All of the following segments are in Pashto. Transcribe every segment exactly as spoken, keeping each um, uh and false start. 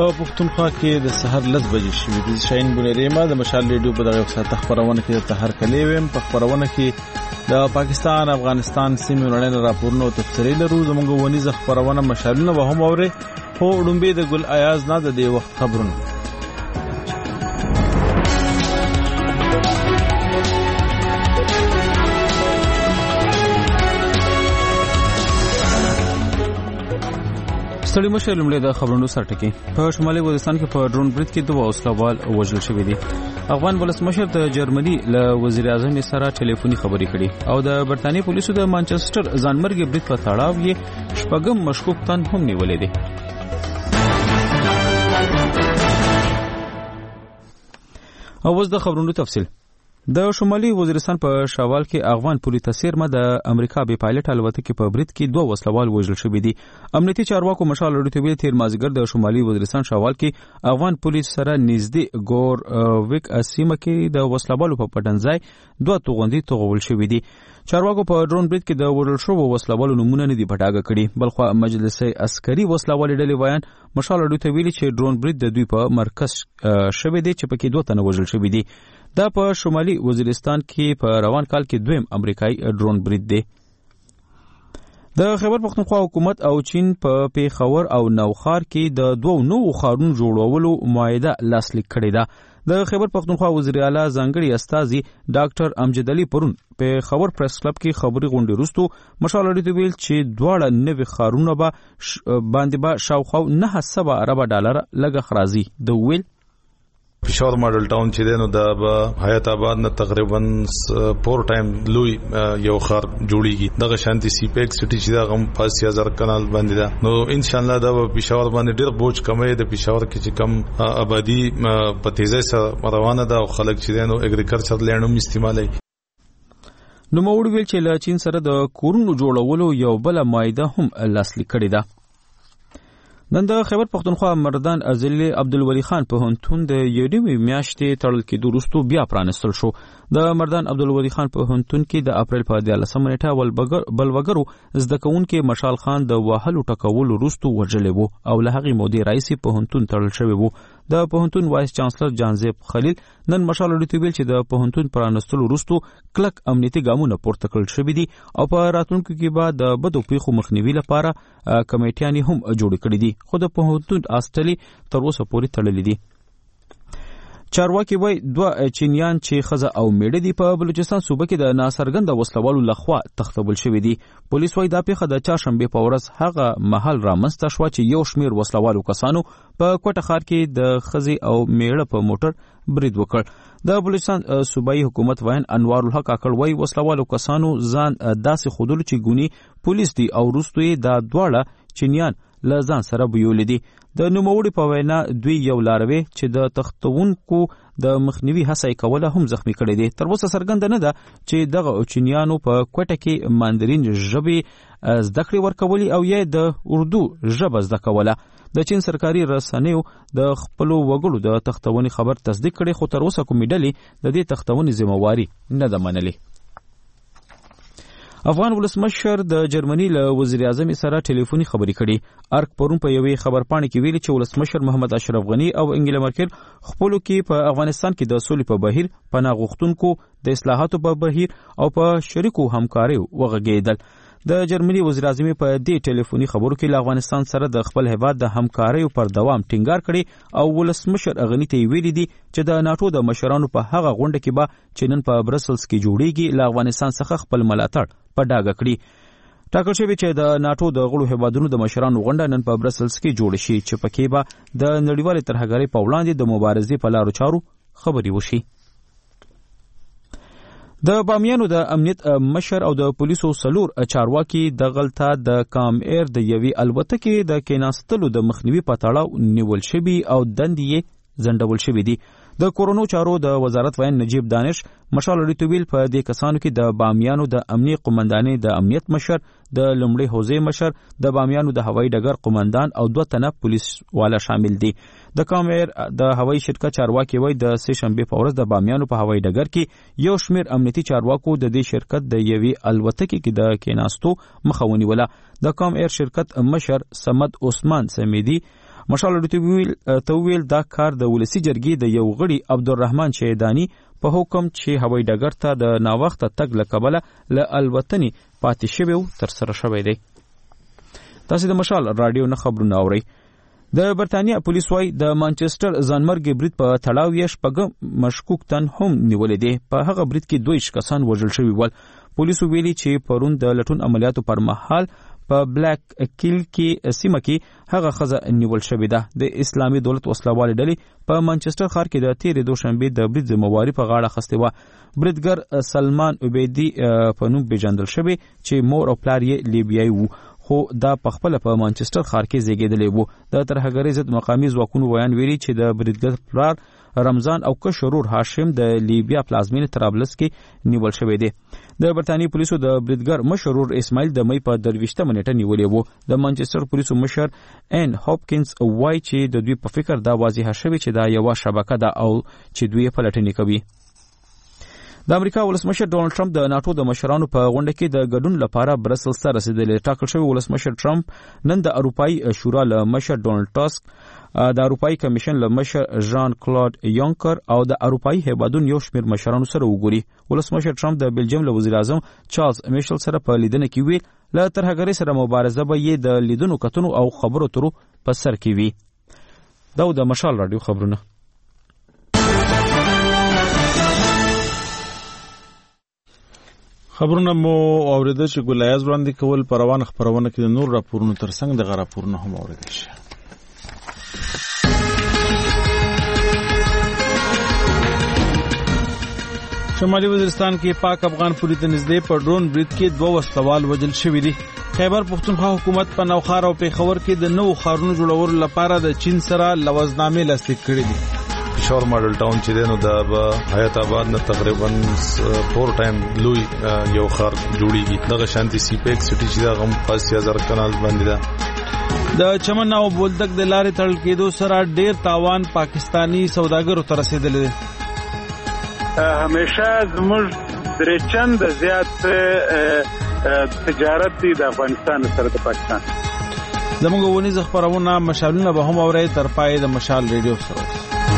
په پښتونخوا کې د سحر لس بجې شوې دي. شاهین بونریما د مشال ریډیو په دغه وخت خبرونه کې د هر کلی ویم په خبرونه کې د پاکستان افغانستان سیمې لړۍ راپورونه او تفسیري لرو. زموږ ونیزه خبرونه مشالونه به هم اوري خو وړومبي د ګل ایاز نه د دې وخت خبرونه. ستړي مشه لمړي د خبرونو سرټکی په شمالي وزیرستان کې په ډرون برید کې دوه وسلوال وژل شوي دي. افغان ولسمشر د جرمني له وزیر اعظم سره ټلیفوني خبرې کړي او د برتانیې پولیسو د مانچستر ځانمرګي برید په تړاو یې شپږم مشکوک تن هم نیولې دي. او اوس د خبرونو تفصیل. د شمالي وزیرستان په شاوال کې افغان پولی تسیرمه د امریکا بي پایلټ الوتکې په برید کې دوه وسلوال وژل شوي دي. امنیتي چارواکو مشال لړتوی تیر مازیګر د شمالي وزیرستان شاوال کې افغان پولیس سره نږدې ګور ویک اسیمه کې د وسلوالو په پټنځای دوه توغندي توغول شوي دي. چارواکو په ډرون برید کې د وژل شوو وسلوالو نمونه نه دي پټاګه کړي. بلخو مجلس عسکري وسلوال ډلې وایي مشال لړتوی چې ډرون برید د دوی په مرکز شوی دی چې پکې دوه تنه وژل شوي دي. دا په شمالي وزیرستان کې په روان کال کې دویم امریکایي ډرون برید دی. د خیبر پختونخوا حکومت او چین په پیښور او نوخار کې د دوه نوو ښارونو جوړولو معاهده لاسلیک کړې ده. د خیبر پختونخوا وزیر اعلی ځانګړي استازي ډاکټر امجد علي پرون په خبر پریس کلب کې خبري غونډې وروسته مشال لري ویل چې دواړه نوي ښارونه به باندې به شاوخوا نه سبا ارب ډالر لګ خرازي. د ویل پېښور ماډل ټاون چې دی نو دا به حیات آباد نه تقریبا فور ټایم لوی یو ښار جوړیږي. دغه شانتي سی پیک سټي چې دا غم پاسي هزار کانال باندې ده نو ان شاء الله دا په پېښور باندې ډېر بوج کمې د پېښور کې چې کم آبادی په تیزی سره روانه ده او خلک چې دی نو اګریکلچر لینډ هم استعمالوي. نو موږ ویل چې له چین سره د کورونو جوړولو یو بل معاهده هم لاسلیک کړې ده. نن د خیبر پختونخوا مردان ازلی عبدالولی خان په هنتون د یوډیمي میاشتې تړل کېدو وروسته بیا پرانستل شو. د مردان عبدالولی خان په هنتون کې د اپریل په دیارلسمه نیټه بلوګرو زده کوونکي مشال خان د وهلو ټکولو وروسته وژلی وو او له هغې مودې راهیسې په هنتون تړل شوی وو. د پوهنتون وایس چانسلر جانزیب خلیل نن مشال لري ویل چې د پوهنتون پرانستلو وروسته کلک امنیتي ګامونه پورته کړل شوي دي او په راتلونکي کې به د بدو پیښو مخنیوي لپاره کمیټیانې هم جوړې کړې دي خو د پوهنتون هاسټلې تر اوسه پورې تړلې دي. چارواکي وایي دوه چینیان چې ښځه او میړه دي په بلوچستان صوبه کې د ناڅرګنده وسلوالو لخوا تختول شوي دي. پولیس وایي دا پیښه د چهارشنبې په ورځ هغه مهال رامنځته شوه چې یو شمېر وسلوالو کسانو په کوټه ښار کې د ښځې او میړه په موټر برید وکړ. د بلوچستان صوبایي حکومت وین انوار الحق اکړ وایي وسلوالو کسانو ځان داسې ښودلو چې ګونی پولیس دي او وروسته یې دا دواړه چینیان له ځان سره بیولې دي. د نوموړي په وینا دوی یو لاروي چې د تختونکو د مخنیوي هڅه یې کوله هم زخمی کړی دی. تر اوسه څرګنده نه ده چې دغه چینیانو په کوټه کې ماندرین ژبې زده کړې ورکولې او یا د اردو ژبه زده کوله. د چین سرکاري رسنیو د خپلو وګړو د تختونې خبر تصدیق کړي خو تر اوسه کومې ډلې د دې تختونې ذمہواري نه ده منلې. افغان ولسمشر د جرمني له وزیر اعظم سره ټلیفوني خبرې کړي. ارک پرون په یوې خبرپاڼې کې ویلي چې ولسمشر محمد اشرف غني او انګیلا مرکل خپلو کې په افغانستان کې د سولې په بهیر، پناه غوښتونکو د اصلاحاتو په بهیر او په شریکو همکاریو وغږېدل. د جرمني وزیر اعظم په دې ټلیفوني خبرو کې له افغانستان سره د خپل هیواد د همکاریو پر دوام ټینګار کړي او ولسمشر غني ته ویلي دي چې د ناتو د مشرانو په هغه غونډه کې به چې نن په برسلز کې جوړیږي له افغانستان څخه خپل ملاتړ په ډاګه کړي. ټاکل شوی چې د ناتو د غړو هیوادونو د مشرانو غونډه نن په برسلز کې جوړ شي چې پکې به د نړیوالې ترهګرۍ په وړاندې د مبارزې په لارو چارو خبرې وشي. د بامیانو د امنیت مشر او د پولیسو سلور چارواکي د غلطه د کام ایر د یوې الوتکې د کېناستلو د مخنیوي په تړاو نیول شوي او دندې یې ځنډول شوي دي. د کورونو چارو د وزارت وین نجیب دانش مشال ریتویل په دې کسانو کې د بامیانو د امنیت قومندانې د امنیت مشر، د لومړي حوزې مشر، د بامیانو د هوایي ډګر قومندان او دوه تنه پولیس والا شامل دي. د کامیر د هوایي شرکت چارواکي وای د سه شنبه په ورځ د بامیانو په هوایي ډګر کې یو شمیر امنیتي چارواکو د دې شرکت د یوې الوتکې کې د کېناستو مخاوني ولا. د کام ایر شرکت مشر سمد عثمان سمیدي مشال رډیو ته ویل دا کار د ولسی جرګې د یو غړي عبدالرحمن شیدانی په حکم چې هوایي ډګر ته د ناوخته تګ له کبله له الوتنې پاتې شوی او ترسره شوی دی. تاسو د مشال رادیو نه خبرونه اورئ. د برتانیا پولیس وايي د مانچستر ځانمرګي برید په تړاو یې شپږ مشکوک تن هم نیولې دي. په هغه برید کې دوه کسان وژل شوي ول. پولیسو ویلي چې پرون د لټون عملیاتو پر مهال په بلیک کیل کې سیمه کې هغه ښځه نیول شوې ده. د اسلامي دولت وسلوالې ډلې په مانچستر ښار کې د تېرې دوشنبې د برید ذمهواري په غاړه اخیستې وه. بریدګر سلمان عبیدي په نوم پیژندل شوی چې مور او پلار یې لیبیایي وو، خو دا په خپله په مانچستر ښار کې زیږېدلی وو. د ترهګرۍ ضد مقامي ځواکونو ویان ویلي چې د بریدګر پلار رمضان او کشر ورور هاشم د لیبیا پلازمینې طرابلس کې نیول شوی دی. د برتانیې پولیسو د بریدګر مشر ورور اسماعیل د مۍ په درویشتمه نیټه نیولی وو. د مانچستر پولیسو مشر ان هاپکینز وایي چې د دوی په فکر دا واضحه شوې چې دا یوه شبکه ده او چې دوی یې پلټنې کوي. د امریکا ولسمشر ډونالد ټرمپ د ناتو د مشرانو په غونډه کې د ګډون لپاره برسلز ته رسیدلی. ټاکل شوی ولسمشر ټرمپ نن د اروپایي شورا له مشر ډونالد ټاسک، د اروپایي کمیشن له مشر ژان کلاود یونکر او د اروپایي هیوادونو یو شمېر مشرانو سره وګوري. ولسمشر ټرمپ د بلجیم له وزیر اعظم چارلز میشل سره په لیدنه کې ویل له ترهګرۍ سره مبارزه به یې د لیدنو کتنو او خبرو اترو په سر کې وي. دا د مشال رادیو خبرونه. خبرونه مو اوریدل چې ګلایاز وړاندې کول په روانه خبرونه کې د نور راپورونو ترڅنګ د غ راپورونه هم اوریدل شي. شمالي وزیرستان کې پاک افغان پولیس ته نږدې په ډرون برید کې دوه وسلوال وژل شوي دي. خیبر پښتونخوا حکومت په نوښار او پیښور کې د نوو ښارونو جوړولو لپاره د چین سره لوزنامې لاسلیک کړي دي. پېښور ماډل ټاون چې دی نو دا به حیات آباد نه تقریبا فور ټایم لوی یو ښار جوړیږي. دغه شانتي سی پیک سټي چې دا هم په اسی هزار کنال باندې ده. د چمن او بولدک د لارې تړل کېدو سره ډیر تاوان پاکستانی سوداګرو ته رسیدلی دی. همیشه زموږ درې چنده زیات تجارت دی د افغانستان سره د پاکستان. زموږ ونیزه خپرونه مشالونه به هم اورئ تر پای د مشال ریډیو سره.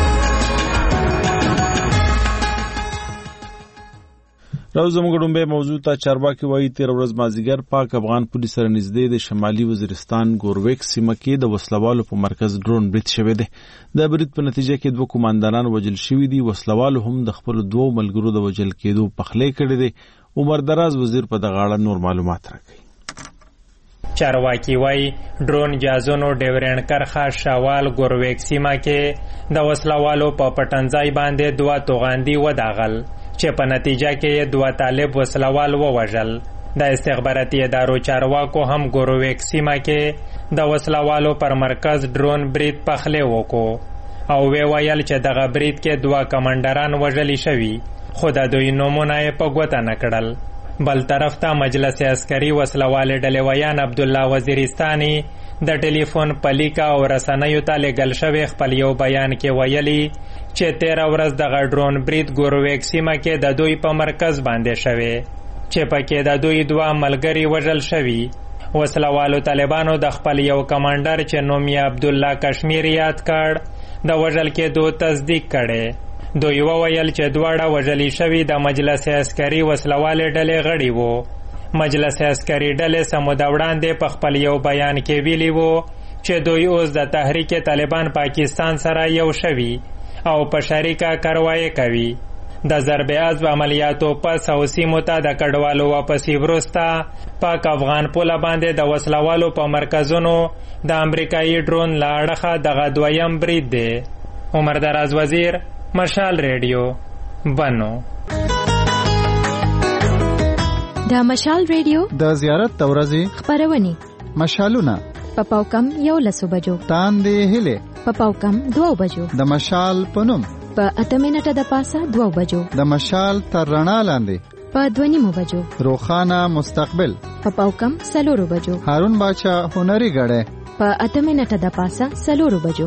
راوځو موږ ډومبه موضوع ته. چارواکي وایي تیر ورځ مازیګر پاک افغان پولیس سره نږدې د شمالي وزیرستان ګورویک سیمه کې د وسلوالو په مرکز ډرون برید شوی دی. د برید په نتیجه کې دوه کمانډران وژل شوي دي. وسلوالو هم د خپل دوه ملګرو د وژل کېدو پخلی کړی دی. عمر دراز وزیر په دغه اړه نور معلومات راکوي. چارواکي وایي ډرون جازونو ډیورنډ کرخه شاوال ګورویک سیمه کې د وسلوالو په پټنځای باندې دوه توغاندي وداغل چې په نتیجه کې دوه طالب وسلوال ووژل. د استخباراتي ادارو چارواکو هم ګورویک سیمه کې د وسلوالو پر مرکز ډرون برید پخلی وکړو او وی ویل چې دغه برید کې دوه کمانډران وژل شوي، خو د دوی نومونه یې په ګوته نه کړل. بل طرف ته مجلس عسکري وسلوال ډلې ویان عبدالله وزیرستاني د ټلیفون په لیکه او رسنیو ته لېږل شوی خپل یو بیان کې ویلي چې تیره ورځ دغه ډرون برید ګورویک سیمه کې د دوی په مرکز باندې شوی چې پکې د دوی دوه ملګري وژل شوي. وسلوالو طالبانو د خپل یو کمانډر چې نوم یې عبدالله کشمیر یاد کړ د وژل کېدو تصدیق کړی. دوی وویل چې دواړه وژلي شوي د مجلس عسکري وسلوالې ډلې غړي وو. مجلس عسکري ډلې سموده وړاندې په خپل یو بیان کې ویلي وو چې دوی اوس د تحریک طالبان پاکستان سره یو شوي او په شریکه کاروایی کوي. د ضرب عضب عملیاتو پس او سیمو ته د کډوالو واپسې وروسته پاک افغان پوله باندې د وسلوالو په مرکزونو د امریکایي ډرون له اړخه دغه دویم برید دی. عمر دراز وزیر، مشال ریډیو، بنو. د مشال ریډیو د زیارت د ورځې خبرونه مشالونه په پاوکم یو لسو بجو، تاندې هله په پاوکم دوه بجو، د مشال پنوم په اته منټه د پاسه دوه بجو، د مشال تر رڼا لاندې په دوه نیمو بجو، روخانه مستقبل په پاوکم سلورو بجو، هارون باچا هنري غړې په اته منټه د پاسه سلورو بجو.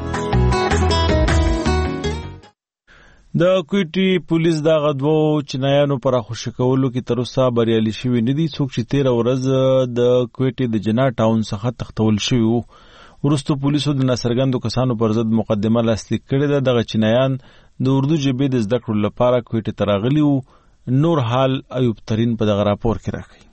د کوټي پولیس دا غدوو چنایانو پر خوشی کولو کې تر اوسه بریالي شوي نه دي. څوک چې تیره ورځ د کوټي د جنا ټاون څخه تښتول شوي وو وروسته پولیسو د ناڅرګندو کسانو پر ضد مقدمه لاسلیک کړې ده. دغه چینایان د اردو ژبې د زده کړو لپاره کویټې ته راغلي وو. نور حال ایوب ترین په دغه راپور کې راکوي.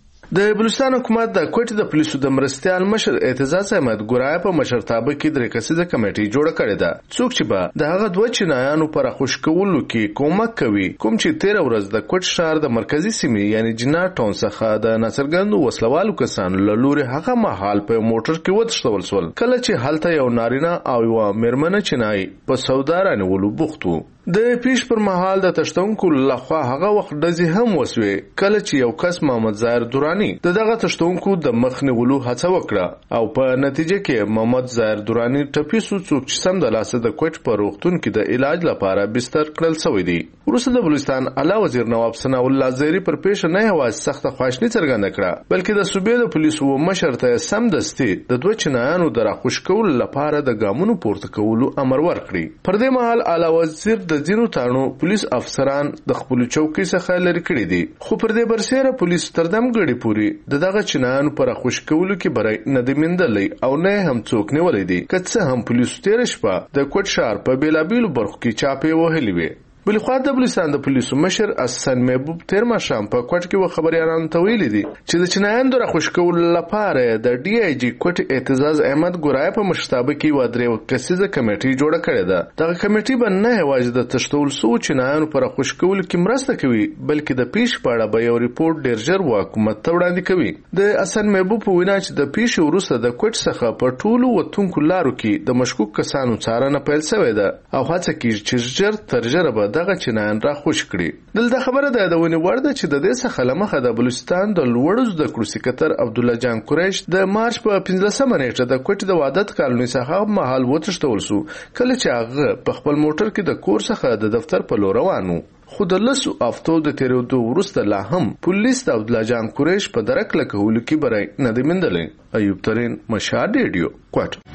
د بلوچستان حکومت د کوټې د پولیسو د مرستيال مشر اعتزاز احمد ګورای په مشرتابه کې درې کسیزه کمیټه جوړه کړې ده، څوک چې به د هغه دوه چینایانو پر خوشکولو کې کومک کوي، کوم چې تیر ورځ د کوټ شهر د مرکزی سیمې یعنی جنا ټاون څخه د ناڅرګندو وسلوالو کسانو له لوري هغه مهال په موټر کې وتښتول شول، کله چې هلته یو نارینه او یو میرمنه چینای په سودا رانیولو بوخت وو. د پیش پر مهال د تشتونکو لخوا هغه وخت دزي هم وسوي، کله چې یو کس محمد ظاهر دورانی د دغه تشتونکو د مخ نیولو هڅه وکړه او په نتیجه کې محمد ظاهر دورانی ټپي سو، څوک چې سم د لاسه د کوټ په روغتون کې د علاج لپاره بستر کړل شوی دی. وروسته د بلوچستان اعلی وزیر نواب ثنا الله زهري پر پیش نه هواز سخت خواشنی څرګنده کړه، بلکې د صوبې د پولیسو مشر ته سم دستي د دوه چینایانو د راخوش کول لپاره د ګامونو پورته کولو امر ورکړي. پر دې مهال اعلی وزیر د ځینو تانو پولیس افسران د خپل چوکۍ څخه لري کړی دي، خو پر دې برسېره پولیس تر دم غړي پوری د دغه چینایانو پر خوش کولو کې برای نه دی مندلې او نه هم څوک نیولې دي، که څه هم پولیس تیر شپه د کوټ شهر په بیلابیلو برخو کې چاپې وهلې وي. بلخوا د بلوچستان د پولیسو مشر حسن محبوب تیر ماښام په کوټ کې و خبريالانو ته ویلي دي چې د چینایانو د راخوش کولو لپاره د ډي آی جی کوټ اعتزاز احمد ګورای په مشرتابه کې و درې کسیزه کمیټه جوړه کړې ده. دغه کمیټه به نه هواج د تشتول سو چینایانو پر راخوش کولو کې مرسته کوي، بلکې د پیش پاړه به یو ریپورت ډیر ژر حکومت ته وړاندې کوي. د حسن محبوب په وینا چې د پیش وروسته د کوټ څخه په ټولو وتونکو لارو کې د مشکوک کسانو څارنه پیل شوې ده او هڅه کوي چې ژر تر ژره به دغه چینایان را خوش کړي. دلته خبره ده د ونی ورده چې د دې څخه لمخه د بلوچستان د لوړو زده کړو سکرټر عبد الله جان قریش د مارچ په پنځلسمه نیټه د کوټې د وادت کالونی څخه مهال وتښتول شو، کله چې هغه په خپل موټر کې د کور څخه د دفتر په لور روان و. خو د لسو هفتو د تیرېدو وروسته لا هم پولیس د عبد الله جان قریش په درک لکهولو کې برای نه دی مندلې. ایوب ترین، مشهد ریډیو، کوټ.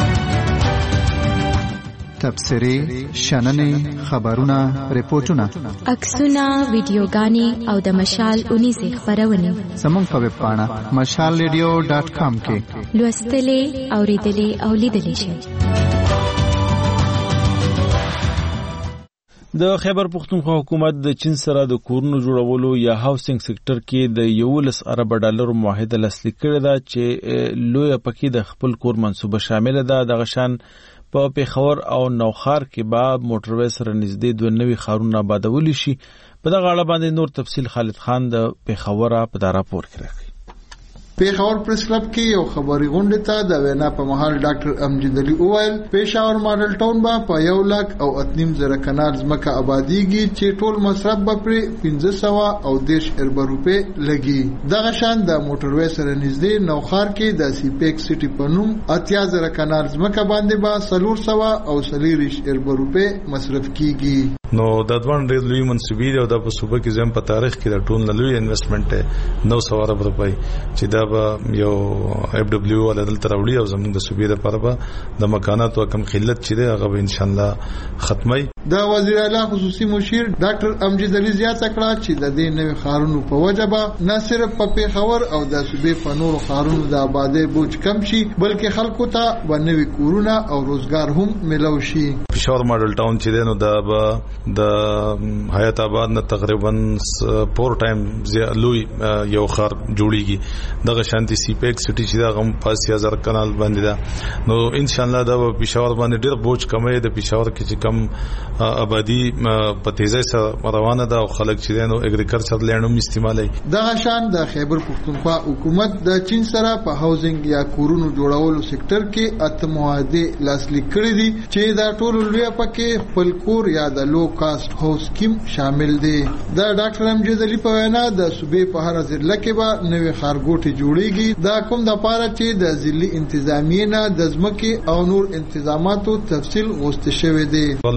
تبصری، شننې، خبرونه، ریپورتونه، عکسونه، ویډیوګانې او د مشال اونیزې خبرونه زموږ په ویب پاڼه مشال ریډیو ډاټ کام کې لوستلې، اوریدلې او لیدلې شئ. د خیبر پختونخوا حکومت د چین سره د کورونو جوړولو یا هاوسینګ سکتور کې د یولس ارب ډالر معاهده لاسلیک کړې ده چې لوی پکې د خپل کور منصوبه شامل ده. د غشان په پیښور او نوخار کې به موټروي سره نږدې دوه نوي خارونه آبادول شي. په دغه اړه باندې نور تفصیل خالد خان د پیښور په دا راپور کې راغلی. پیښور پریس کلب کې یو خبري غونډه ته د وینا په محل ډاکټر امجد علي اوایل پیښور ماډل ټاون با په یو لک او اتنیم زره کنال ځمکه آبادیږي چې ټول مصرف به پر پنځه سوه او دیش اربع روپے لګي. دغه شان د موټروي سره نږدې نوخار کې د سیپیک سټي په نوم اتیا زره کنال ځمکه باندې با سلور سوه او سلیریش اربع روپے مصرف کیږي. نو د دوان ډېر لوی منصوبې دی او د په صوبه کې زم په تاریخ کې د ټول لوی انویسټمنټ نو سوه ارب روپۍ چې دا به یو اف دبليو ول دلته راوړي او زموږ د صوبې لپاره به د مکانات او کم خلت چې دی هغه به ان شاء الله ختمي. د وزیر اعلی خصوصي مشیر ډاکټر امجد علي زیاته کړه چې د دې نوې خارونو په وجه به نه صرف په پیښور او د صوبې په نورو خارونو د آبادۍ بوج کم شي، بلکې خلکو ته به نوې کورونه او روزګار هم ملو شي. پیښور ماډل ټاون چې دی نو دا به د حیات آباد نه تقریبا پور ټایم لوی یو خار جوړیږي. دغه شانتي سی پیک سټي چې دا غم پاس هزار کنال باندې دا نو ان شاء الله دا پیښور باندې ډېر بوج کمای د پیښور کې چې کم آبادی په تیزی سره روانه ده او خلک چې دینو اګریکلچر لینډ هم استعمالوي. دغه شان د خیبر پختونخوا حکومت د چین سره په هاوسینګ یا کورونو جوړولو سکتور کې اته معاهده لاسلیک کړې دي چې دا ټول لوی پکې خپل کور یا د لو کاست هاوس سکیم شامل دي. د ډاکټر امجد علي په وینا د صوبې په هر ضلع کې به نوې خارګوټي جوړیږي، دا کوم د پاره چې د ضلعي انتظامیه نه د ځمکې او نور انتظاماتو تفصیل غوښته شوی دی. لو کاست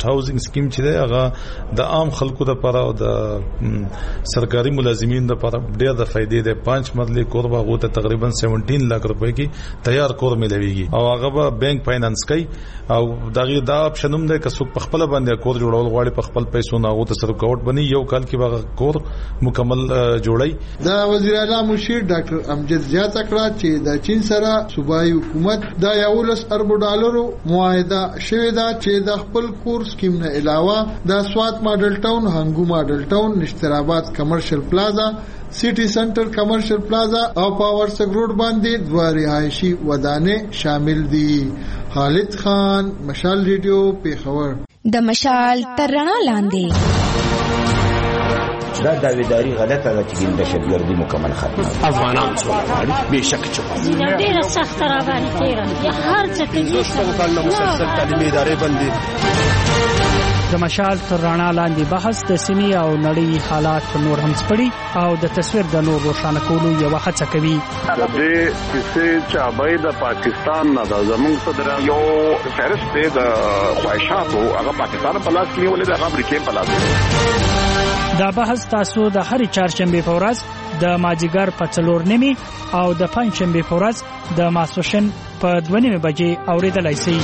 فارسټ هاوسینګ سکیم چې دی هغه د عام خلکو لپاره او د سرکاري ملازمین لپاره ډېر د فائدې ده. پنځ مرلي کور به غوته تقریبا سبعتر لک روپے کې تیار کور ملويږي او هغه به بانک فاینانس کوي او دغه دا اپشن هم ده که څوک په خپل باندې کور جوړول غواړي په خپل پیسو نه غوته سره کوټ بني یو کال کې به کور مکمل جوړي. دا وزیر اعلی مشیر ډاکټر امجد زیات کړه چې د چین سره صوبایي حکومت د یولس ارب ډالرو معاهده شوې ده چې د خپل کور سکیم نه علاوه د سوات ماډل ټاون، هنګو ماډل ټاون، نشترآباد کمرشل پلازا، سیټي سنټر کمرشل پلازا او پاور سګ روډ باندې دوه رهایشي ودانې شامل دي. خالد خان، مشال ریډیو، پیښور. د مشال تر رڼا لاندې دا داویداری غلطه ده چې د دهشتګردي مکمل ختمه افغانان څو به شک چې ډیره سخت را باندې تیرا هر څه کې څنګه مسلسل تعلیمي ادارې باندې د مشال تر رڼا لاندې بحث د سیمې او نړۍ حالات نور هم سپړي او د تصویر د نور روښانه کولو یو هڅه کوي. د دې کیسې چې ابای د پاکستان نه د زمونږ صدر یو فهرست د خواهشاتو هغه پاکستان په لاس کې ولې د امریکا په لاس. دا بحث تاسو د هر چهارشنبه په ورځ د ماجیګر په څلور نیمه او د پنځشنبه په ورځ د ماسوشن په دوه نیمه بجې اوریدلای شئ.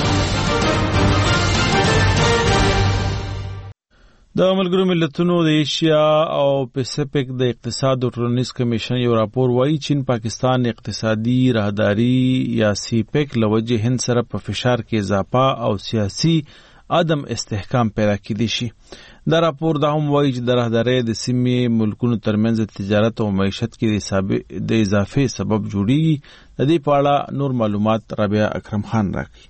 د ملګرو ملتونو د ایشیا او پیسفیک د اقتصاد او ټولنیز کمیشن یو راپور وایي چین پاکستان اقتصادي راهداري یا سی پیک لوجه هند سره په فشار کې اضافه او سیاسي عدم استحکام پیدا کړي شي. دا راپور دا هم وایي چې د راهداري د سیمې ملکونو ترمنځ تجارت او معیشت کې د اضافه سبب جوړیږي. د دې په اړه نور معلومات رابعه اکرم خان راکړي.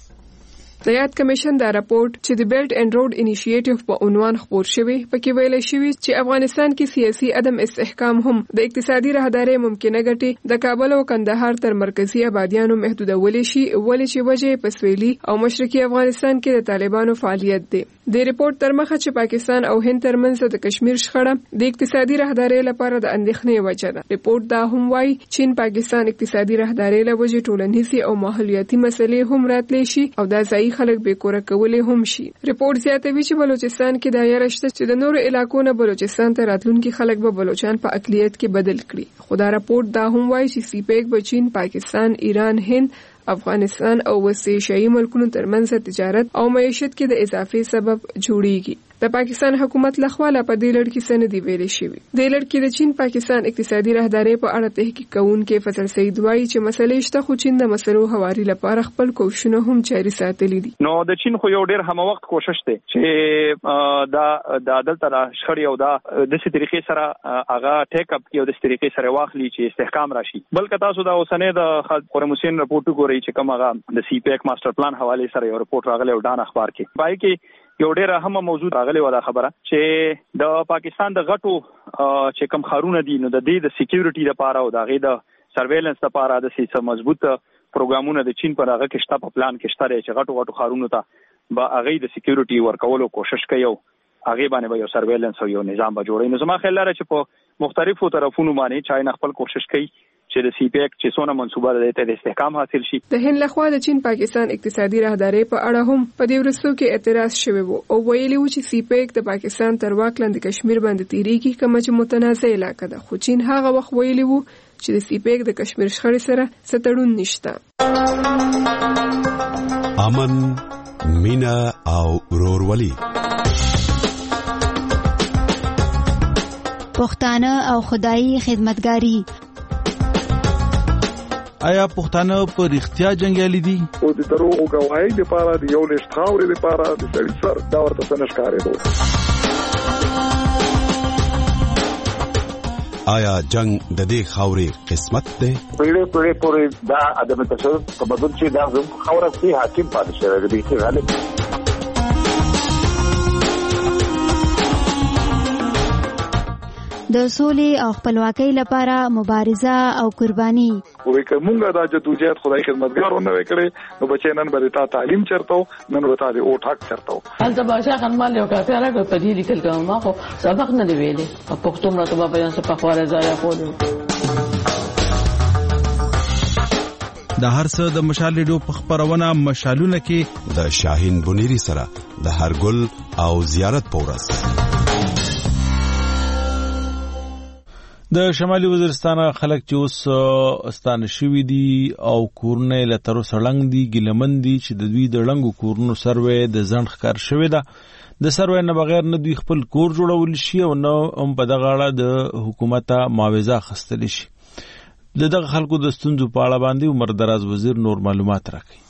د یاد کمیشن دا راپورټ چې د بیلټ اینڈ روډ انیشیټیو په عنوان خبر شوی پکې ویل شوی چې افغانستان کې سیاسي عدم استحکام هم د اقتصادي راهداري ممکنه ګټي د کابل او کندهار تر مرکزی آبادیانو محدودول شي ولې چې وجه په سویلي او مشرقي افغانستان کې د طالبانو فعالیت دی. د ریپورت تر مخه چې پاکستان او هند ترمنځ د کشمیر شخړه د اقتصادي راهداري لپاره د اندېښنې وجه ده. ریپورت دا هم وایي چین پاکستان اقتصادي راهداري لوجه ټولنیزي او ماحولیاتي مسلې هم راتلی شي او دا ځای خلک به کور کولې هم شي. ریپورت زیاتوي چې بلوچستان کې دا یاره شته چې د نورو علاقو نه بلوچستان ته راتلونکي خلک به بلوچستان په اقلیت کې بدل کړي. خو دا راپورت دا هم وایي چې سی پیک به چین، پاکستان، ایران، هند، افغانستان او وسیع شاهي ملکونو ترمنځ تجارت او معیشت کې د اضافي سبب جوړیږي. د پاکستان حکومت لخوا لا په دې لړ کې سندې ویلې شوې. د لړ کې د چین پاکستان اقتصادي راهداري په اړه تحقیق کوونکي فضل سعید وایي چې مسلې شته خو چین د مسلو حواري لپاره خپل کوښښونه هم جاري ساتلي دي. نو د چین خو یو ډېر هم وخت کوشش دی چې دا د عدالت را شخړې او دا د څه طریقې سره هغه ټیک اپ یو د طریقې سره واخلي چې استحکام راشي. بلکې تاسو دا اوسنۍ د قرم حسین رپورټ ګورئ چې کوم هغه د سی پیک ماستر پلان حواله سره یو رپورټ راغلی او ډان اخبار کې پای کې یو ډېر اهمه موضوع راغلی و دا خبره چې د پاکستان د غټو چې کوم خارونه دي نو د دې د سکیورټي لپاره او د غي د سرویلنس لپاره د سیسه مضبوط پروګرامونه د چین په هغه کې شته په پلان کې شته چې غټو غټو خارونو ته با هغه د سکیورټي ورکولو کوشش کوي او هغه باندې به یو سرویلنس او یو نظام به جوړي. نو زما خیال لري چې په مختلفو طرفونو باندې چای خپل کوشش کوي چې د سی پیک چې څونه منصوبه ده ته د استحکام حاصل شي. د هند لخوا د چین پاکستان اقتصادي راهداري په اړه هم په دې ورستو کې اعتراض شوی وو او ویلي و چې سی پیک د پاکستان تر واک لاندې کشمیر باندې تیریږي کوم چې متنازع علاقه ده. خو چین هغه وخت ویلي وو چې د سی پیک د کشمیر شخړې سره ستړون نشته. امن، مینا او ورورولي، پښتانه او خدایي خدمتګاری. آیا پښتانه په رښتیا جنگیالي دي؟ او د دروغو گواهی لپاره د یو لښت خاورې لپاره د سړي سر دا ورته څه نشکارېدو. آیا جنگ د دې خاورې قسمت دی؟ پیړې پیړې پورې دا عدم تشدد په بدل چې دا زموږ خاوره کې حاکم پاتې شوی دی چې غالب د سولې او خپلواکۍ لپاره مبارزه او قرباني. وې کومه دا جدوجہد خدای خدمتګارونه وکړي نو بچي نن به تا تعلیم چرته نن به تا د او ټاک چرته. هلته باشا خنمال یو کافي راغی په دې لیکل کوم ما خو سبق نه دی ویلې په پښتو مرته په بیان څه په خواره ځای خو د هر څه د مشال ریډیو په خبرونه مشالونه کې د شاهین بنيري سره د هرګل او زیارت پورس د شمالي وزیرستان خلک چې اوس استانه شوي دي او کورونه له تر سړنګ دي ګلمن دي چې د دوی د لنګو کورونو سروې د ځنډ ښکار شوی ده د سروې نه بغیر نه دوی خپل کور جوړول شي او نو هم په دغه اړه د حکومت معاوضه اخیستل شي د دغه خلکو د ستونزو په اړه باندې عمر دراز وزیر نور معلومات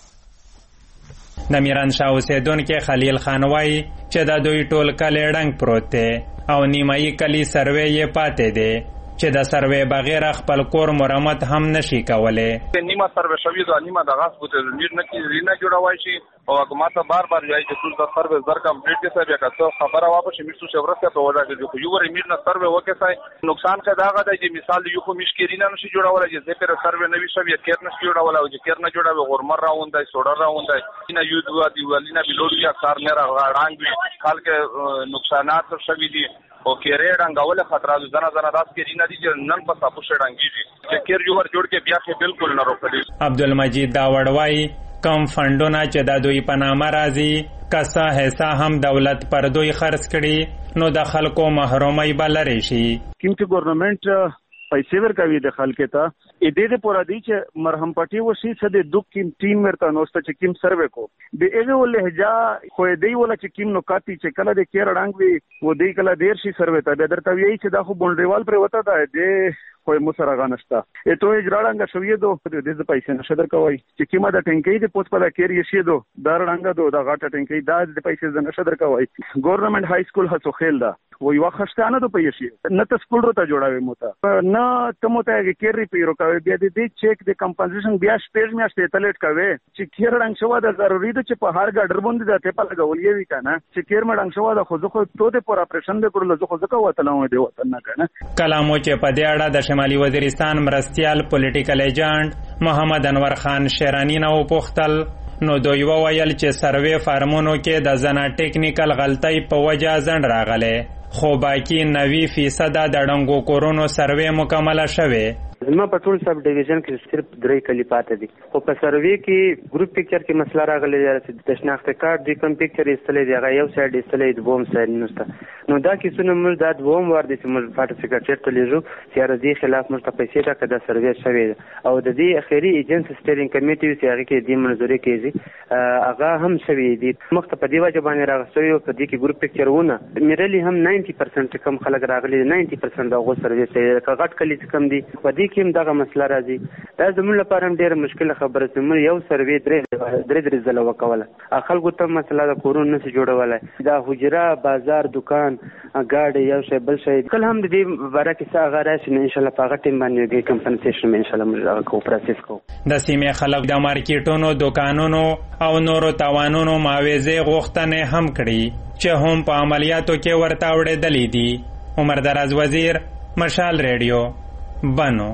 راکړي د میرانشاه اوسیدونکو خلیل خان وایي چې دا دوی ټول کلی ړنګ پروت دی او نیمایي کلی سروې یې پاتې دی چې د سروې بغیر خپل کور مرمت هم نشي کولای نیمه سروې شوی دا نیمه د غاس بوته نیر نه کی نه جوړوي شي او حکومت بار بار جاي چې ټول د سروې زر کمپلیټ کې بیا کڅو خبره واپس میشو شورسته په وجه کې خو یو ور امیر نه سروې وکړای نقصان کې داغه دی چې مثال یو خو مشکرینه نشي جوړول چې زه پر سروې نوي شوی کېر نشي جوړول او چې کېر نه جوړوي غورمر راوندای سوډر راوندای نه یو دوا دی ولینا بلوډ بیا کار نه راغړانګ خلک نقصانات شوی دي او کېره ډنګاوله خطرات زنه زنه داس کې نه دي چې نن په تاسو شډنګي دي چې کېر یو ور جوړ کې بیا کې بالکل نه روکړي عبدالمجید داوړوای کم فندونه چې د دوی په نامه راځي کسا حصہ هم دولت پر دوی خرڅ کړي نو د خلکو محرومي بلری شي کیونکه ګورنمنت پیسې ورکوي د خلکو ته ا دې د پورا دي چې مرهم پټي وشي چې د دوک کیم ټیم ورته نوسته چې کیم سروې کو د ایغه ولهجا خو دې ولا چې کیم نو کاتی چې کله د کیر ډنګ وي و دې کله دیر شي سروې ته به درته وی چې دا خو بونډریوال پر وته ده دې خو مو سره غنښتا اته اجراړنګ شوې دو د دې پیسې نشه درکوي چې کیما د ټینګې د پوت په کیر یې شي دو دارړنګ دو د غاټه ټینګې د پیسې د نشه درکوي ګورنمنت های سکول هڅو خیل دا وی واخښتانه دو پیسې نه ته سکول ته جوړاوي موته نه ته موته کې ری پیرو کوي بیا دې چیک د کمپنسیشن بیا شپږ میاشتې تلټ کوي چې کیر رنګ شو د ضروري ده چې په هر ګډر باندې د ته په لګولې وی کنه چې کیر مډنګ شو د خو خو ته د پر اپریشن د کړلو خو ځکه وته نو دی وته نه کنه کلامو چې په دې اړه د شمالي وزیرستان مرستيال پولیټیکل ایجنټ محمد انور خان شیرانی نو پوښتل نو دوی وویل چې سروې فارمونو کې د زنا ټیکنیکل غلطۍ په وجه ځنډ راغله خو باقی نوي فیصد د ډنګو کورونو سروې مکمله شوه زما په ټول سب ډیویژن کې صرف درې کلی پاتې دي خو په سروې کې ګروپ پکچر کې مسله راغلی دی د شناخته کارت دی کوم پکچر ایستلې دی هغه یو سایډ ایستلې دی بوم سایډ نشته نو دا کیسونه موږ د دوم ور دي چې موږ فاټ سیکریټر ته لیږو چې راځي خلاف موږ ته پیسې دا کده سروې شوی او د دې اخیری ایجنسی سټیرینګ کمیټي چې هغه کې د منځوري کېږي هغه هم شوی دی مخته په دی وجه باندې راغستوي او په دې کې ګروپ پکچرونه میرلی هم نوي پرسنټ کم خلک راغلي نوي پرسنټ دغه سروې سي کغټ کلی کم دي په دې کې دغه مسله راځي دا زموږ لپاره هم ډېر مشکل خبره ده موږ یو سروې درې درې درې ځله وکوله خلکو ته مسله د کورونو نشي جوړولای دا حجره بازار دکان ګاډي یو شی بل شی کله هم د دې باره کې څه هغه راشي ان شاء الله په هغه ټیم باندې کمپنسیشن ان شاء الله موږ کو پروسس کو د سیمې خلک د مارکیټونو دکانونو او نورو تاوانونو معاوضه غوښتنه هم کړي چې هم په عملیاتو کې ورته وړېدلې دي عمر دراز وزیر مشال ریډیو بنو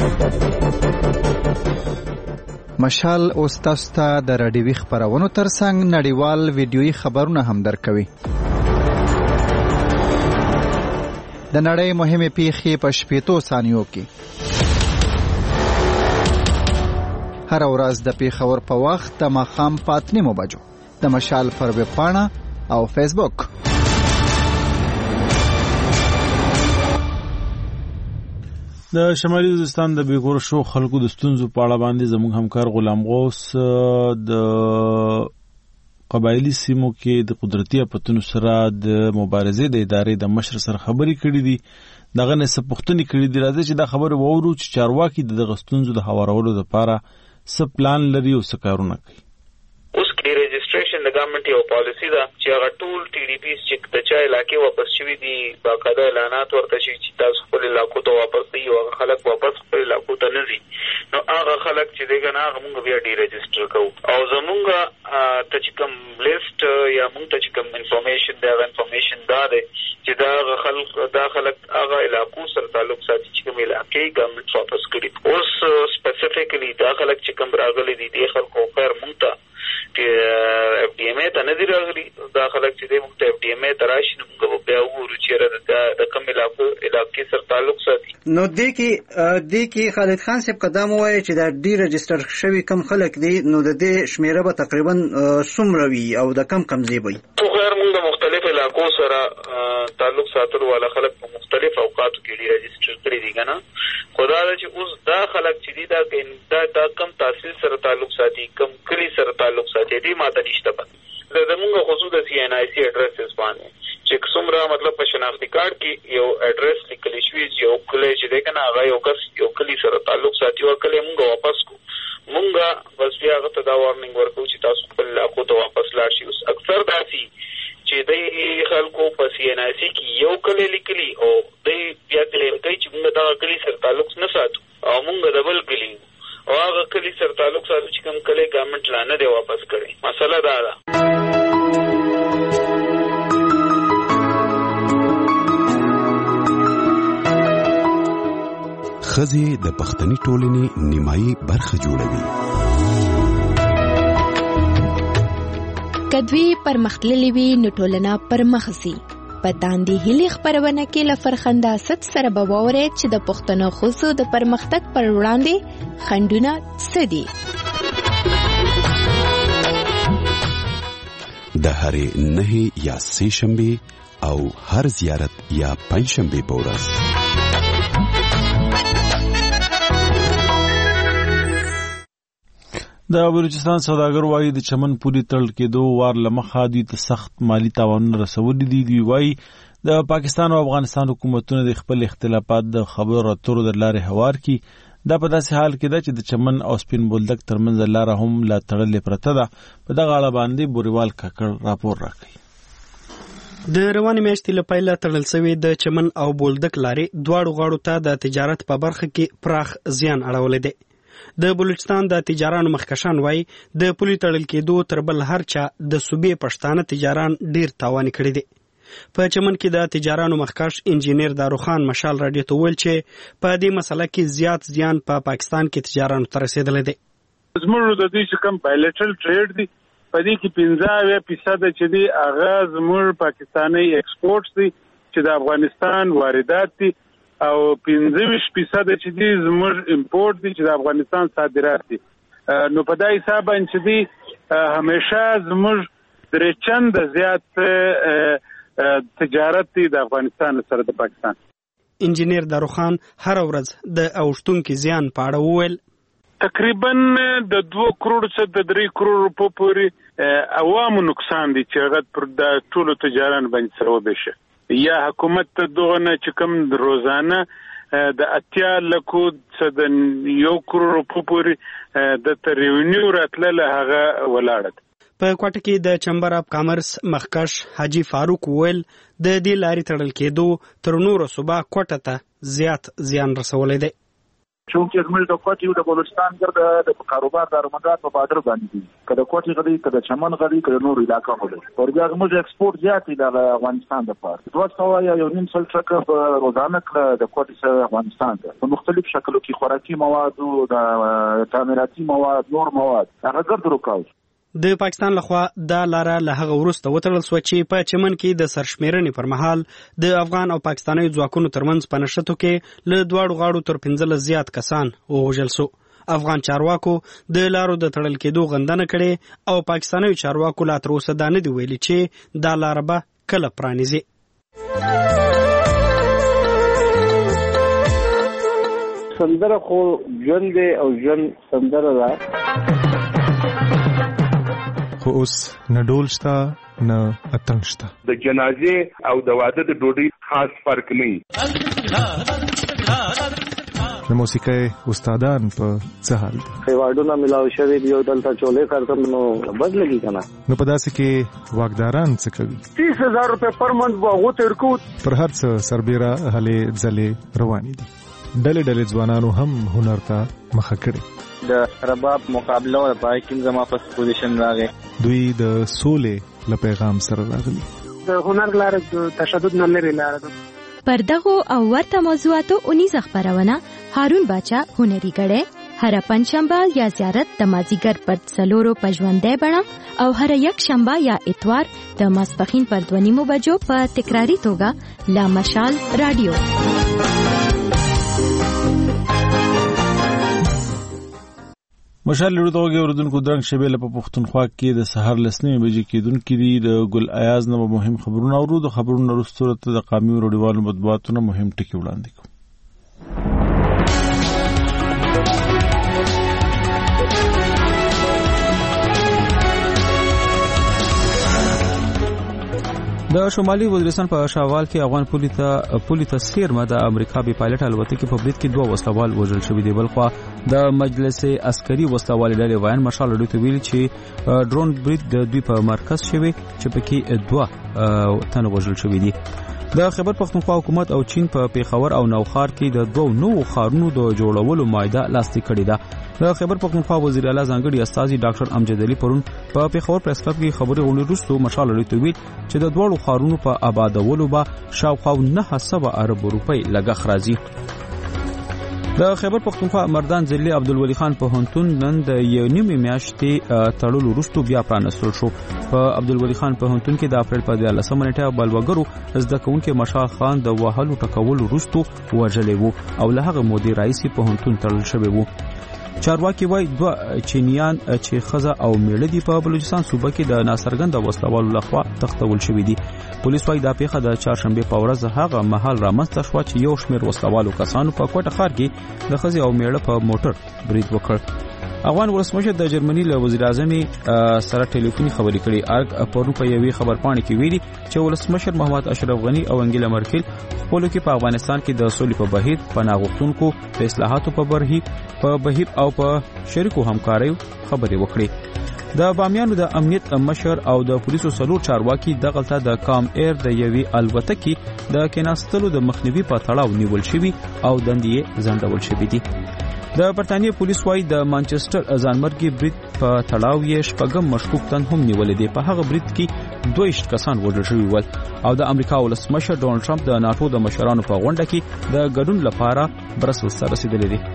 مشال اوس تاسو ته د راډیوي خبرونو ترڅنګ نړیوال ویډیويي خبرونه هم درکوي د نړۍ مهمه پیښې په شپږو ثانیو کې هر ورځ د پیښور په وخت د ماښام په اته نیمو بجو د مشال پر ویب پاڼه او فیسبوک د شمالي وزیرستان د بیګور شو خلکو د ستونزو په اړه باندې زموږ همکار غلام غوث د قبایلی سیمو کې د قدرتي اپتونو سره د مبارزې د ادارې د مشر سره خبرې کړې دي دغه نه سپختنی کړې دي راځي چې دا خبره وورو چې چارواکي د غستونزو د هوارولو لپاره څه پلان لري او څه کارونه کوي اوس کې رجسټریشن د ګورنمنت یو پالیسی ده چې هغه ټول ټي ډي پی چې د چا علاقې واپس شوي دي باقاعده اعلانات ورته شي چې تاسو خپل علاقو ته واپس دي او هغه خلک واپس خپل علاقو ته نه ځي نو هغه خلک چې دغه نه هغه موږ بیا ډي رجسټر کوو او زمونږ ته چې کوم لیست یا موږ ته چې کوم انفارمیشن دا انفارمیشن دا ده چې دا خلک دا خلک هغه علاقو سره تعلق ساتي چې کوم علاقې ګورنمنت واپس کړي اوس سپیسیفیکلی دا خلک چې کوم راغلي دي د خلکو خیر موږ ته اف ډي ایم ته نه دی راغلي دا خلک چې د اف ډي ایم ته راشي نو موږ بیا وګورو چې د کوم علاقو علاقې سره تعلق ساتي نو دې کې دې کې خالد خان صاحب قدم وایي چې دا ډي رجستر شوی کم خلک دي نو د دې شمیره به تقریبا څومره وي او د کم کم ځای وي. خو غیر موږ د مختلف علاقو سره تعلق ساتلو والا خلک په مختلف اوقاتو کې ډي رجستر کړي دي کنه. خدا دا چې اوس دا خلک چې دي دا دا, دا کم تحصیل سره تعلق ساتي کم کلی سره تعلق ساتي دي ماته نشته پته د موږ خصوص د سی ان آی سی اډرس باندې چې څومره مطلب په شناختی کارت کې یو اډرس لیکل شوی چې یو کلی چې دی کنه هغه یو کس یو کلی سره تعلق ساتي او کلی موږ واپس کو موږ بس بیا هغه ته دا وارننګ ورکو چې تاسو خپل علاقو ته واپس لاړ شئ. اوس اکثر داسي چې دی خلکو په سی ان آی سی کې یو کلی لیکلي او دی بیا کلیم کوي چې موږ دا کلی سره تعلق نه ساتو او موږ د بل کلی او هغه کلی سره تعلق ساتو چې کوم کلی ګورنمنت لا نه دی واپس کړی. مسله دا ده ښځې د پښتني ټولنې نیمایي برخه جوړوي. کدوی پرمختللې وي نو ټولنه پرمخ ځي. په داندې هیلې خپرونه کې له فرخنده ست سره به واورئ چې د پښتنو ښځو د پرمختګ پر وړاندې خنډونه څه دي. د هرې نهې یا سې شنبې او هر زیارت یا پنج شنبې په ورځ د بلوچستان سوداګر وايي د چمن پوری تړل کېدو وار لمخه دوی ته سخت مالی تاوانونه رسولي دي. دوی وايي د پاکستان او افغانستان حکومتونه د خپل اختلافات د خبرو اترو د لارې هوار کی. دا په داسې حال کې ده چې د چمن او سپین بولدک ترمنځ لاره هم لا تړلې پرته ده. په دغه اړه باندې بوریوال کاکړ راپور راکړي. د روانې میاشتې له پیله تړل شوې د چمن او بولدک لارې دواړو غاړو ته د تجارت په برخه کې پراخ زیان اړولی دی. د بلوچستان د تجارانو مخکشان وای د پولي تړل کېدو تر بل هر چا د صوبې پښتانه تجاران ډیر تاوان کړی دي. په چمن کې د تجارانو مخکش انجینیر داروخان مشال رادیو ته ویل چې په دې مسله کې زیات زیان په پا پاکستان کې تجارانو ته رسیدلی دی. زموږ د دې چې کوم بایلټرل ټریډ دی په دې کې پنځه فیصد چې دی هغه زموږ پاکستاني ایکسپورټس دی چې د افغانستان واردات دي او پنځه فیصد چې دی زموږ امپورټ دي چې د افغانستان صادرات دي. نو په دای حساب چې دی همیشه زموږ درې چند زیات تجارت دی د افغانستان سره د پاکستان. انجینیر داروخان هر ورځ د اوشتونکو زیان په اړه وویل تقریبا د دوه کروڑ څخه د درې کروڑ روپو پورې عوامو نقصان دي چې هغه پر د ټولو تجارانو باندې سره وبشه. یا حکومت ته دغه نه چې کوم روزانه د اتیا لکو څخه د یو کروڑ روپو پورې د تریونیو راتلله هغه ولاړه. په کوټه کې د چمبر اف کامرس مخکش حاجی فاروق ویل د دې لارې تړل کېدو تر نورو صوبا کوټه ته زیات زیان رسولی دی. چونکه زموږ د کوټې د بلوچستان ګرد د کاروبار دارمدار په بادر باندې دي کله کوټې غړي کله چمن غړي کله نور علاقې غړي ورګه زموږ ایکسپورټ زیات دی د افغانستان د پاره دوه سوه یا یو نیم سل ټرک په روزانه کله د کوټې سره افغانستان ته په مختلف شکلو کې خوراکي مواد او د تعمیراتي مواد نور مواد هغه ګرد روکاو. د پاکستان لخوا دا لاره له هغه وروسته وتړل سوه چې په چمن کې د سرشمیرنې پر مهال د افغان او پاکستاني ځواکونو ترمنځ په نښتو کې له دواړو غاړو تر پنځلس زیات کسان ووژل سو. افغان چارواکو د لارو د تړل کېدو غندنه کړې او پاکستاني چارواکو لا تر اوسه دا نه دي ویلي چې دا لاره به کله پرانیزي. سندره خو ژوند دی او ژوند سندره ده. خو اوس نه ډول شته نه اتڼ شته. د جنازې او د واده د ډوډۍ خاص فرق نه وي. د موسیقۍ استادان په څه حال دي؟ ایوارډونه ملاو شوي دي او دلته چولې کارتم نو بد لګي که نه. نو په داسې کې واکداران څه کوي؟ تیس هزار روپۍ پر منت به هغو ته ورکوو. پر هر څه سربیره هلې ځلې روانې دي. ډلې ډلې ځوانانو هم هنر ته مخه کړې. د رباب مقابله او پای کې زما په پوزیشن راغی. دوی د سولې له پیغام سره راغلي. د هنر لاره د تشدد نه لري لاره ده. پر دغو او ورته موضوعاتو اونیزه خپرونه هارون باچا هنري ګړی هر پنځشنبه یا زیارت د مازیګر پر څلورو په ژوندۍ بڼه او هر یک شنبه یا اتوار د ماسپښین پر دوه نیمو بجو په تکراري توګه لا مشال رادیو. مشال لړدوګي اوردونکو درنګ شبيله په پښتونخوا کې د سحر لسنې بجې کېدونکو دی د ګل ایاز نه مهم خبرونه اورو د خبرونو وروسته د قامي وروډیوالو مطبوعاتونو مهم ټکي وړاندې کوم. د شمالي وزیرستان په شاوال کې افغان پولی ته پولی ته سیرمه د امریکا بي پایلټ الوتکې په برید کې دوه وسلوال وژل شوي دي. بلخوا د مجلس عسکري وسلوال ډلې وایي مشال ډوټ ویل چې ډرون برید د دوی په مرکز شوی چې پکې دوه تن وژل شوي دي. د خیبر پختونخوا حکومت او چین په پیښور او نوخار کې د دوه نوو خارونو د جوړولو مایده لاسلیک کړې ده. د خیبر پختونخوا وزیر اعلی ځانګړي استاذي ډاکټر امجد علي پرون په پیښور پریس کلب کې خبري غونډې وروسته مشال ډوټ ویل چې د دوه خارونو په آبادولو به شاوخوا نه سوه ارب روپۍ لګښت راځي. د خیبر پختونخوا مردان ضلع عبدالولي خان په هنتون نن د یو نیمه میاشتې تړلو وروسته بیا پرانستل شو. په عبدالولي خان په هنتون کې د اپریل په دیارلسمه نیټه بلوګرو زده کوونکي مشال خان د وهلو ټکولو وروسته وژلی وو او له هغه مودې راهیسې په هنتون تړل شوی وو. چارواکي وایي دوه چینیان چې خزه او میړه دي په بلوچستان صوبه کې د ناڅرګنده وسلوالو لخوا تختول شوي دي. پولیس وایي دا پیښه د چهارشنبه په ورځ هغه مهال رامنځته شوه چې یو شمېر وسلوالو کسانو په کوټه ښار کې د خزې او میړه په موټر برید وکړ. افغان ولسمشر د جرمني له وزیر اعظم سره ټلیفوني خبرې کړې. ارګ پرون په یوې خبرپاڼې کې ویلي چې ولسمشر محمد اشرف غني او انګیلا مرکل خپلو کې په افغانستان کې د سولې په بهیر پناه غوښتونکو د اصلاحاتو په برهي په بهیر او په شریکو همکاریو خبرې وکړې. د بامیانو د امنیت مشر او د پولیسو څلور چارواکي دغلته د کام ایر د یوې الوتکې د کېناستلو د مخنیوي په تړاو نیول شوي او دندې یې ځنډول شوي دي. د برتانیې پولیس وایي د مانچسټر ځانمرګي برید په تړاو یې شپږم مشکوک تن هم نیولې دي. په هغه برید کې دوه ویشت کسان وژل شوي ول او د امریکا ولسمشر ډونالډ ټرمپ د ناتو د مشرانو په غونډه کې د ګډون لپاره برسلز ته رسیدلی دي.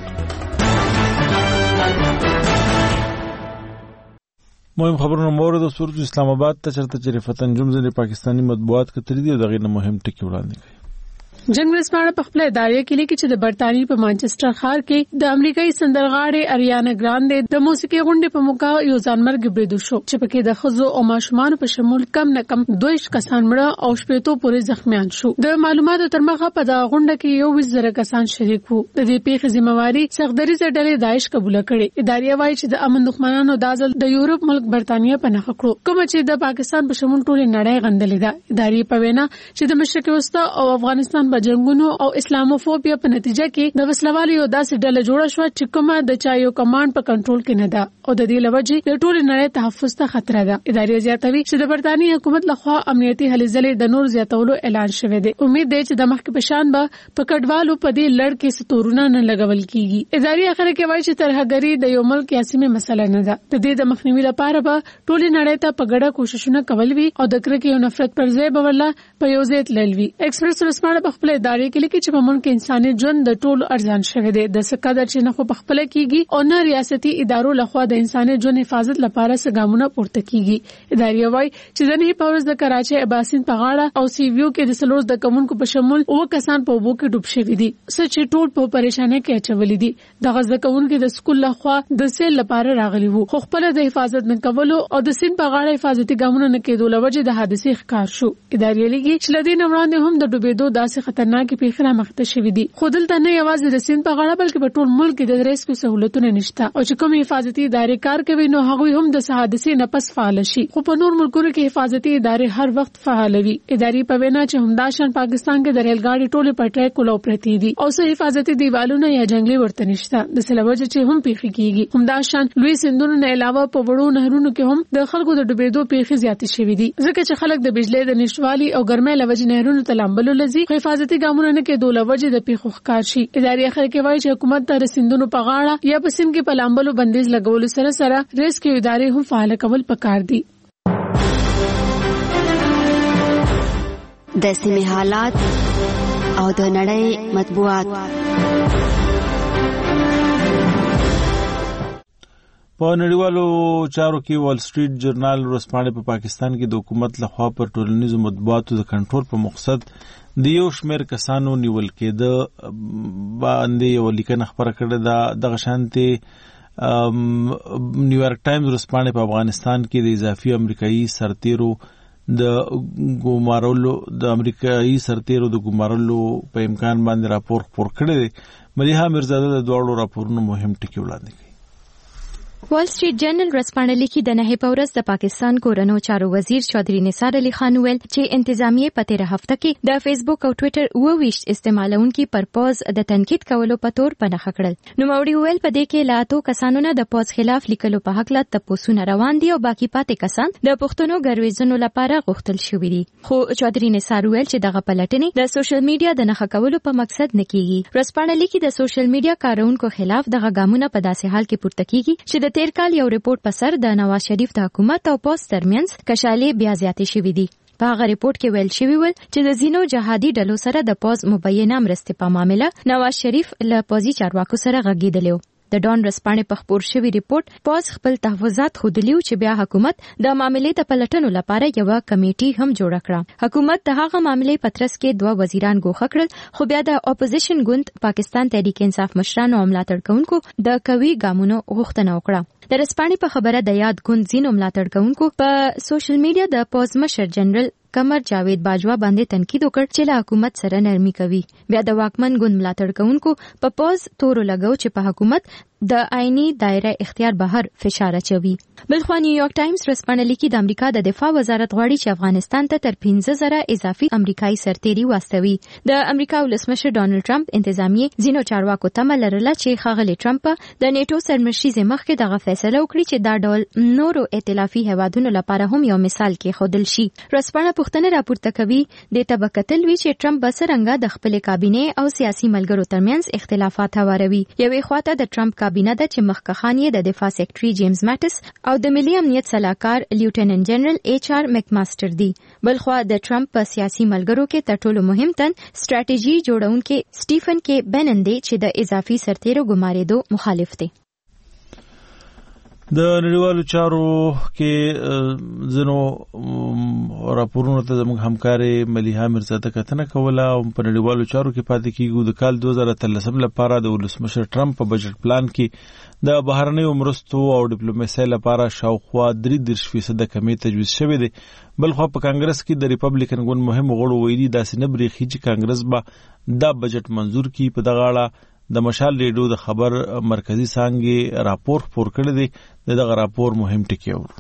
مهم خبرونه مورد صورت اسلام آباد ته چرته چې رفتن جمزه پاکستانی مطبوعات کتري دي او دغه مهم ټکی وړاندې کوي. جنگ ورسپاړه په خپل ادارې کې لیکي چې د برتانیې په مانچسټر ښار کې د امریکایي سندرغاړې اریانا ګراندې د موسیقي غونډې په موقع یو ځانمرګ برید وشو چې پکې د ښځو او ماشومانو په شمول کم نه کم دوه ویشت کسان مړه او شپېتو پورې زخمیان شو. د معلوماتو تر مخه په دغه غونډه کې یو ویشت زره کسان شریک وو. د دې پیښې ذمہواری سختدریزه ډلې داعش قبول کړې. ادارې وايي چې د امن دښمنانو د ځل د یورپ ملک برتانیې په نخښه کړو کوم چې د پاکستان په شمول ټول نړۍ غندلې ده. ادارې په وینا چې د مشرق وسطا او افغانستان په جنگونو او اسلاموفوبیا په نتیجه کې د وسلوالو یو داسې ډله جوړه شو چې کومه د چا یو کمانډ په کنټرول کې نه ده او د دې لوجې د ټول نړۍ تحفظ ته خطر ده. ادارې زیاتوي چې د برتانیې حکومت لخوا امنیتي هلې ځلې د نور زیاتولو اعلان شوی دی. امید ده چې د مخکې په شان به په کډوالو په دې لړ کې ستورونه نه لګول کیږي. ادارې اخر کې وایي چې ترهګری د یو ملک یا سیمې مسله نه ده. د دې د مخنیوي لپاره به ټول نړۍ ته په ګډه کوششونه کول وي او د کرکې او نفرت پر ځای به ولله په یو ځای تلوي. ایکسپریس ورسپاړه په خپل ادارې کې لیکي چې په ملک انساني ژوند د ټولو ارزان شوی دی. د سقدر چې نه خو په خپل کېږي او نه ریاستي ادارو لخوا د انساني ژوند حفاظت لپاره څنګه پورته کیږي. ادارې وايي چې د نه پاورز د کراچي اباسین په غاړه او سی ویو کې د سلوز د کمونکو په شمول او کسان په وبو کې ډوب شوي دي چې ټول په پریشانه کې اچولې دي. د غزه کمونکو د سکول لخوا د سیل لپاره راغلي وو خو خپل د حفاظت نه کولو او د سین په غاړه حفاظتي ګامونه نه کېدو لوجه د حادثې ښکار شو. ادارې لګي چې لدین وړاندې هم د ډوبېدو داسې خطرناک پیښې رامخته شوې دي. خو دلته نه یوازې د سین په غاړه بلکې په ټول ملک کې د ریسکو سہولتونه نشته او چې کوم حفاظتي ادارې کار کوي نو هغه هم د حادثې نه پس فعال شي. خو په نور ملکونو کې حفاظتي ادارې هر وخت فعال وي. ادارې په وینا چې همداشان پاکستان کې د ریل ګاډي ټوله پټای کولو پرتی دي او سه حفاظتي دیوالونه یا جنگلي ورته نشته. د سلوجه چې هم پیښې کیږي. همداشان لوی سندونو نه علاوه په وړو نهرونو کې هم د خلکو د ډوبېدو پیښې زیاتې شوې دي ځکه چې خلک د بجلی د نشوالي او ګرمۍ لوجه نهرونو ته لامبلو لذي حفاظتي ګامونه نه کې دوله وجه د پیښو ښکار شي. ادارې اخر کې وایي چې حکومت د رسندونو په غاړه یا په سیم کې په لامبلو بندیز لګولو سره سره ریسکیو ادارې هم فعال کول پکار دي. د سیمې حالات او د نړۍ مطبوعات. په نړیوالو چارو کې وال سټریټ جرنال ورځپاڼې په پاکستان کې د حکومت لخوا پر ټولنیزو مطبوعاتو د کنټرول په مقصد د یو شمېر کسانو نیول کېده باندې یو لیکنه خبره کړې ده. دغه شانتي نیویارک ټایمز ورسپانې په افغانستان کې د اضافي امریکایي سرتیرو د ګمارلو د امریکایي سرتیرو د ګمارلو په امکان باندې راپور خپور کړی دی. ملیحه میرزاده د دواړو راپورونو مهم ټکي وړاندې کوي. وال سټریټ جرنل ورځپاڼه لیکي د نهه په ورځ د پاکستان کورنو چارو وزیر چودھری نثار علي خان ویل چې انتظامیه په تیره هفته کې د فیسبوک او ټوئیټر اوویشت استعمالونکو پر پوز د تنقید کولو په تور پنهخ کړل. نو موري ویل په دې کې لاتو کسانو نه د پوز خلاف لیکلو په حق لا تپوسونه روان دي او باقی پاتې کسان د پښتنو ګرویزونو لپاره غوښتل شوی دي. خو چودھری نثار ویل چې دغه پلټنې د سوشل میډیا د نخښه کولو په مقصد نه کیږي. ورځپاڼه لیکي د سوشل میډیا کارونکو خلاف دغه ګامونه په داسې حال کې پورته کیږي چې د تیر کال یو ریپورت په سر د نواز شریف د حکومت او پوز ترمنځ کشالې بیا زیاتې شوې دي. په هغه ریپورت کې ویل شوی ول چې د زینو جهادي ډلو سره د پوز مبینه مرستې په معاملې نواز شریف له پوزي چارواکو سره غږیدلی و. د ډان رسپانې په خپور شوی ریپورت پوز خپل تحفظات خودلیو چې بیا حکومت د معاملې د پلټنو لپاره یو کمیټي هم جوړ کړه. حکومت د هغه معاملې پترس کې دوه وزیران ګوښه کړل خو بیا د اپوزیشن ګوند پاکستان تحریک انصاف مشرانو او ملاتړ کوونکو د قوي ګامونو غوښتنه وکړه. د رسپانې په خبره د یاد ګوند زینو ملاتړ کوونکو په سوشل میډیا د پوز مشر جنرال کمر جاوید باجوا باندې تنقید وکړ چې له حکومت سره نرمي کوي. بیا د واکمن ګوند ملاتړ کوونکو په پوز تورو لګاو چې په حکومت د آئینی دایره اختیار بهر فشار اچوي. بلخوا نیویارک ټایمز رسپانه لیکي د امریکا د دفاع وزارت غواړي چې افغانستان ته تر پنځه زره اضافي امریکایي سرتیري واستوي. د امریکا ولسمشر ډانلډ ټرمپ انتظامیه ځینو چارواکو تمه لرله چې ښاغلی ټرمپ د نیټو سرمشریزې مخکې دغه فیصله وکړي چې دا ډول نورو ائتلافي هیوادونو لپاره هم یو مثال کېښودل شي. رسپانه پوښتنه راپورته کوي د ته به کتل وي چې ټرمپ به څرنګه د خپلې کابینې او سیاسي ملګرو ترمنځ اختلافات هواروي. یوې خواته د ټرمپ کابینه ده چې مخکښان یې د دفاع سیکرټري جیمز ماټس او د ملي امنیت سلاکار لیوټیننټ جنرال ایچ آر مکماستر دي. بلخوا د ټرمپ په سیاسي ملګرو کې تر ټولو مهم تن سټراټیژي جوړونکي سټیفن کې بینن دی چې د اضافي سرتیرو ګمارېدو مخالف دی. د نړیوالو چارو کې ځینو راپورونو ته زموږ همکارې ملیحه میرزاده کتنه کوله او په نړیوالو چارو کې پاتې کیږو. د کال دوه زره اتلسم لپاره د ولسمشر ټرمپ په بجټ پلان کې د بهرنیو مرستو او ډیپلوماسۍ لپاره شاوخوا درې دېرش فیصده کمې تجویز شوې دي. بلخوا په کانګرس کې د ریپبلیکن ګوند مهم غړو ویلي داسې نه بریښي چې کانګرس به دا بجټ منظور کړي. په دغه اړه د مشال ریډیو د خبر مرکزی څانګې راپور خپور کړی دی. دغه راپور مهم ټکی و.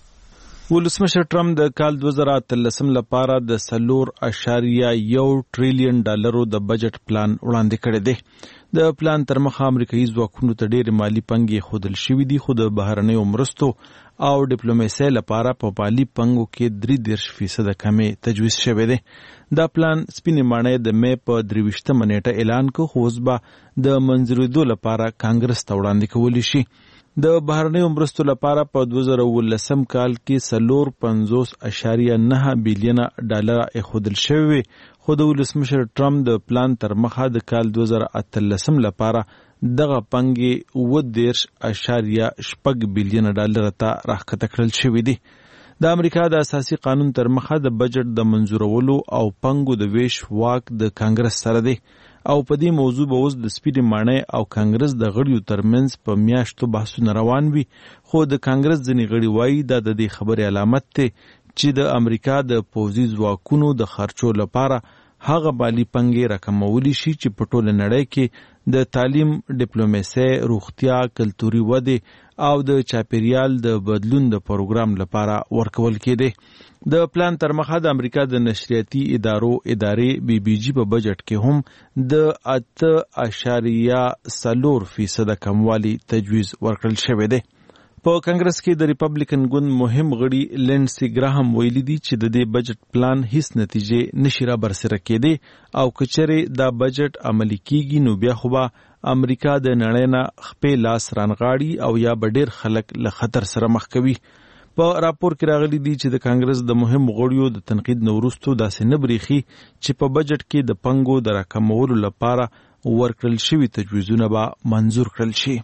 ولسمشر ټرمپ د کال دوه زره اتلسم لپاره د څلور اعشاریه یو ټریلیون ډالرو د بجټ پلان وړاندې کړی دی. د پلان تر مخه امریکایي ځواکونو ته ډېرې مالی پنګې ښودل شوي دي خو د بهرنیو مرستو او ډیپلوماسۍ لپاره په مالي پنګو کې درې دېرش فیصده کمې تجویز شوی دی. دا پلان سپینې ماڼۍ د مې په درې ویشتمه نیټه اعلان کړ خو اوس به د منظورېدو لپاره کانګرس ته وړاندې کولی شي. د بهرنیو مرستو لپاره په دوه زره اوولسم کال کې څلور پنځوس اعشاریه نهه بیلیونه ډالر ایښودل شوي وي خو د ولسمشر ټرمپ د پلان تر مخه د کال دوه زره اتلسم لپاره دغه پنګې اووه دېرش اعشاریه شپږ بیلیونه ډالر ته راښکته کړل شوي دي. د امریکا د اساسي قانون تر مخه د بجټ د منظورولو او پنګو د ویش واک د کانګرس سره دی او په دې موضوع به اوس د سپینې ماڼۍ او کانګرس د غړیو ترمنځ په میاشتو بحثونه روان وي. خو د کانګرس ځینې غړي وایي دا د دې خبرې علامت دی چې د امریکا د پوځي ځواکونو د خرچو لپاره هغه مالي پنګې راکمولی شي چې په ټوله نړۍ کې د تعلیم، ډیپلوماسۍ، روغتیا، کلتوري ودې او د چاپیریال د بدلون د پروګرام لپاره ورکول کېدی. د پلان تر مخه د امریکا د نشریاتي ادارو ادارې بی بی جی په بجټ کې هم د اته اعشاریه څلور فیصده کموالی تجویز ورکړل شوی دی. په کانګرس کې د ریپبلیکن ګوند مهم غړي لینډسي ګراهم ویلي دي چې د دې بجټ پلان هیڅ نتیجې نشي را برسره کېدی او که چېرې دا بجټ عملي کیږي نو بیا خو به امریکا د نړۍ نه خپې لاس رانغاړي او یا به ډېر خلک له خطر سره مخ کوي. په راپور کې راغلي دي چې د کانګرس د مهم غړیو د تنقید نه وروستو داسې نه بریښي چې په بجټ کې د پنګو د راکمولو لپاره ورکړل شوي تجویزونه به منظور کړل شي.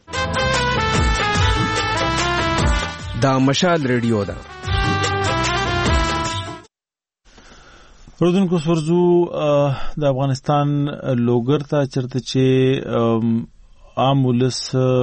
دا مشال ریډیو ده. رودونکو سورزو د افغانستان لوګر ته چرته چې عام ولس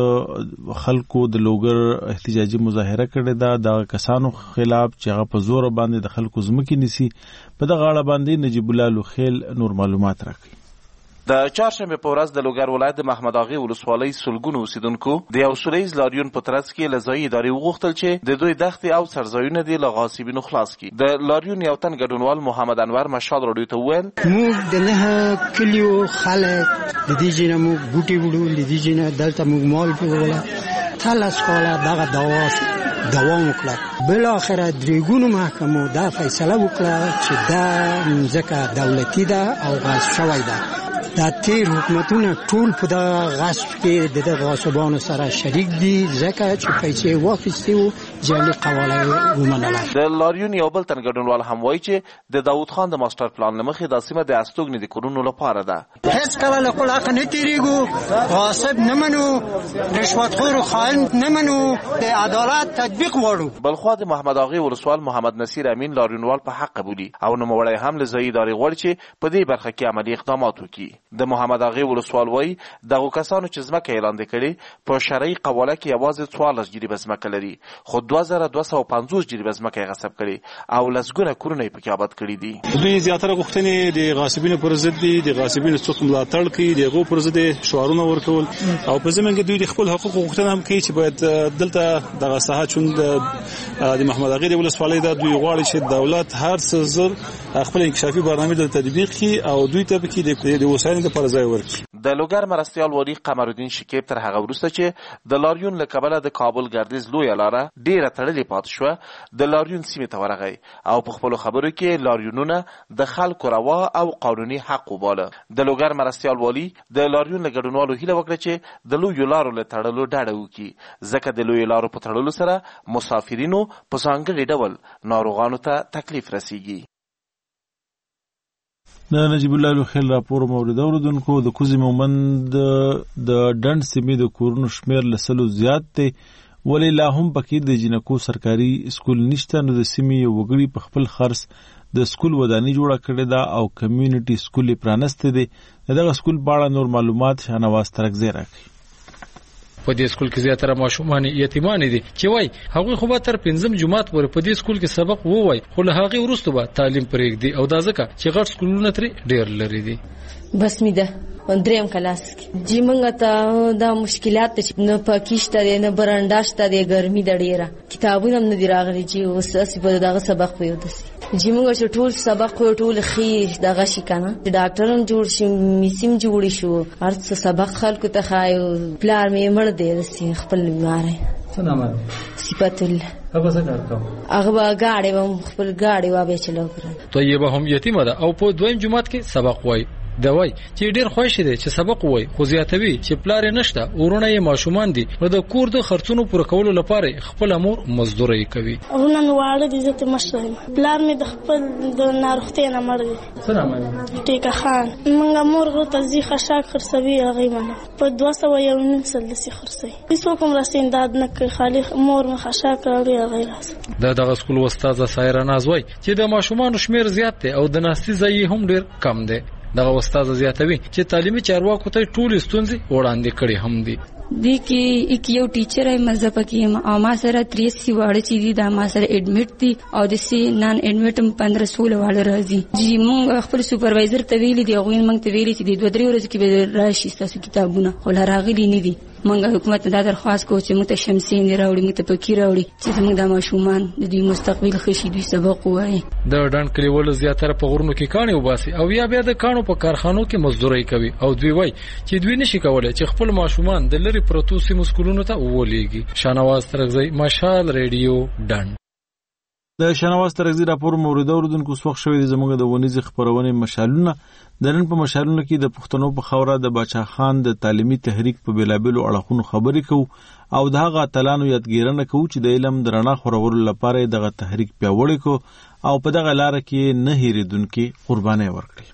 خلکو د لوګر احتجاجي مظاهره کړې ده د کسانو خلاف چې هغه په زور باندې د خلکو ځمکې نیسي. په دغه اړه باندې نجیب الله لوخیل نور معلومات راکړي. د چهارشنبه په ورځ د لوګر ولایت د محمد اغا ولسوالۍ سلګونو اوسیدونکو د یو سولیز لاریون په ترڅ کې له ځایي ادارې وغوښتل چې د دوی دښتې او سرځایونه دې له غاصبینو خلاص کړي. د لاریون یو تن ګډونوال محمد انور مشال راډیو ته وویل موږ د نه کلیو خلک د دې جنه موږ بوټي وړو د دې جنه دلته موږ مال پیوړل تلاش کوله دغه دواس دوام وکړه. بل اخر درېګونو محکمو دا فیصله وکړه چې دا ځکه دولتي ده او غاصب شوی ده. دا تیر حکومتونه ټول په دغه غصب کې د غاصبانو سره شریک دي ځکه چې پیسې واخیستي وو جعلي قواله یې ومنله. د لاریون یو بل تن ګډونوال هم وایي چې د داود خان د ماسټر پلان له مخې دا سیمه د استوګنې د کورونو لپاره ده. هیڅ کله له خپل حق نه تېرېږو، غاصب نه منو، رشوتخور او خاین نه منو، د عدالت تطبیق غواړو. بلخوا د محمد اغا ولسوال محمد نصیر امین لاریونوال په حق بولي او نوموړی هم له ځایي ادارې غواړي چې په دې برخه کې عملي اقدامات وکړي. د محمد اغا ولسوال وایي دغه کسانو چې ځمکه اعلان کړي په شرعي قواله کې یوازې څوارلس جریبه ځمکه لري، خو دوه زره دوه سوه پنځوس جریبه ځمکه یې غصب کړي او لسګونه کورونه یې پکې آباد کړي دي. دوی زیاتره غوښتنې د غاصبینو پر ضد دي، د غاصبینو څوک ملاتړ کوي، د هغو پر ضد شعارونه ورکول او په ضمن کې دوی د خپل حقوقو غوښتنه هم کوي چې باید دلته دغه ساحه چون د محمد اغا ولسوالۍ ده دوی غواړي چې دولت هر څه زر خپل انکشافي برنامه د تطبیق کړي او دوی ته پکې د وسایلو لپاره ځای ورکړي. د لوګر مرستیال والي قمر الدین شکیب تر هغه وروسته چې د لاریون له کبله د کابل ګردیز لویه لاره ډیره تړلې پاتې شوه د لاریون سیمې ته ورغی او په خپلو خبرو کې لاریونونه د خلکو روا او قانوني حق وباله. د لوګر مرستیال والي د لاریون له ګډونوالو هیله وکړه چې د لویو لارو له تړلو ډډه وکړي ځکه د لویو لارو په تړلو سره مسافرینو په ځانګړي ډول ناروغانو ته تکلیف رسیږي. د نجیب الله لوخیل راپور مورد اوردونکو د کوزي مومند د ډنډ سیمې د کورونو شمیر له سلو زیات دی ولی لا هم پکې د جنکو سرکاري سکول نشته. نو د سیمې یو وګړي په خپل خرڅ د سکول ودانۍ جوړه کړې ده او کمیونټي سکول یې پرانستی دی. دغه سکول په اړه نور معلومات شاهنواز ترکزی راکړي. په دې سکول کې زیاتره ماشومان یتیمان دي چې وای هغه خو به تر پنځم جماعت پورې په دې سکول کې سبق ووای خو له هغه وروسته به تعلیم پرېږدي او دا ځکه چې غټ سکولونه ترې ډېر لري دي. بس می ده دریم کلاس کې جی موږ ته دا مشکلات چې نه پاکشته دي نه برانډاشته دي ګرمي د ډیره کتابونه نه دی راغلي چې اوس اسی په دغه سبق پیو دسي جی موږ چې ټول سبق ټول خیر دغه شي کنه ډاکټرم جوړ شي میسیم جوړ شو ارڅ سبق خلکو ته خایو پلار می مړ دی دسي خپل بیمار څه نامه صفات الله هغه څه کار کوي هغه غاړي و خپل غاړي و به چلو کړ طيبه هم یتیمه ده او په دویم جماعت کې سبق وای دا وای چې ډیر خوښ دي چې سبق وای خو زیاتوي چې پلار نشته ورونه یې ماشومان دي نو د کور د خرڅونو پوره کولو لپاره خپل امور مزدوري کوي. ورونه واړه دي زته مشره پلار مې د خپل د ناروغتي نه مړ دي. سلام علیکم. ټیکا خان موږ مور غو تزي خشاک خرڅوي هغه منه په دوه سوه یو نیم سل سي خرڅي هیڅ کوم رسین داد نه کوي خالي مور مې خشاک راوړي هغه راس. دا دغه سکول استاد سایره ناز وای چې د ماشومان شمیر زیات دی او د ناستي ځای هم ډیر کم دی. دغه استاد زیاتوي چې تعلیمي چارواکو ته ټول ستونزې وړاندې کړي هم دي. دی کې یک یو ټیچر ہے مزه پکې او ما سره تریسي واړه چې دي دا ما سره اډمیټ دي او د سی نان اډمیټ هم پندرہ سوله واړه راځي. جی مونږ خپل سپروایزر ته ویلي دی غوین مونږ ته ویلي چې د دوه درې ورځې کې به راشي تاسو کتابونه خو راغلي نه دي. مونږ حکومت ته دا درخواست کوو چې موږ ته شمسین راوړي موږ ته پکې راوړي چې موږ د ماشومان د دوی مستقبل خشي دوی سبق وایي. د ډنډ کلیوالو زیاتره په غرونو کې کاني وباسي او یا بیا د کانو په کارخانو کې مزدوري کوي او دوی وایي چې دوی نشي کولای چې خپل ماشومان د لری پروتو سیمو سکولونو ته وولېږي. شاهنواز ترکزی مشال ریډیو ډنډ. د شاهنواز ترکزی راپور مورد اوردونکو سوخ شوی د زموږ د ونیز خبرونه مشالونه د نن په مشالونه کې د پښتنو په خوره د باچا خان د تعلیمي تحریک په بلابلو اړخونو خبرې کوو او د هغه اتلانو یادګیرنه کوو چې د علم د رڼا خورولو لپاره دغه تحریک پیاوړی کو او په دغه لار کې نه هېریدونکي قرباني ورکړي.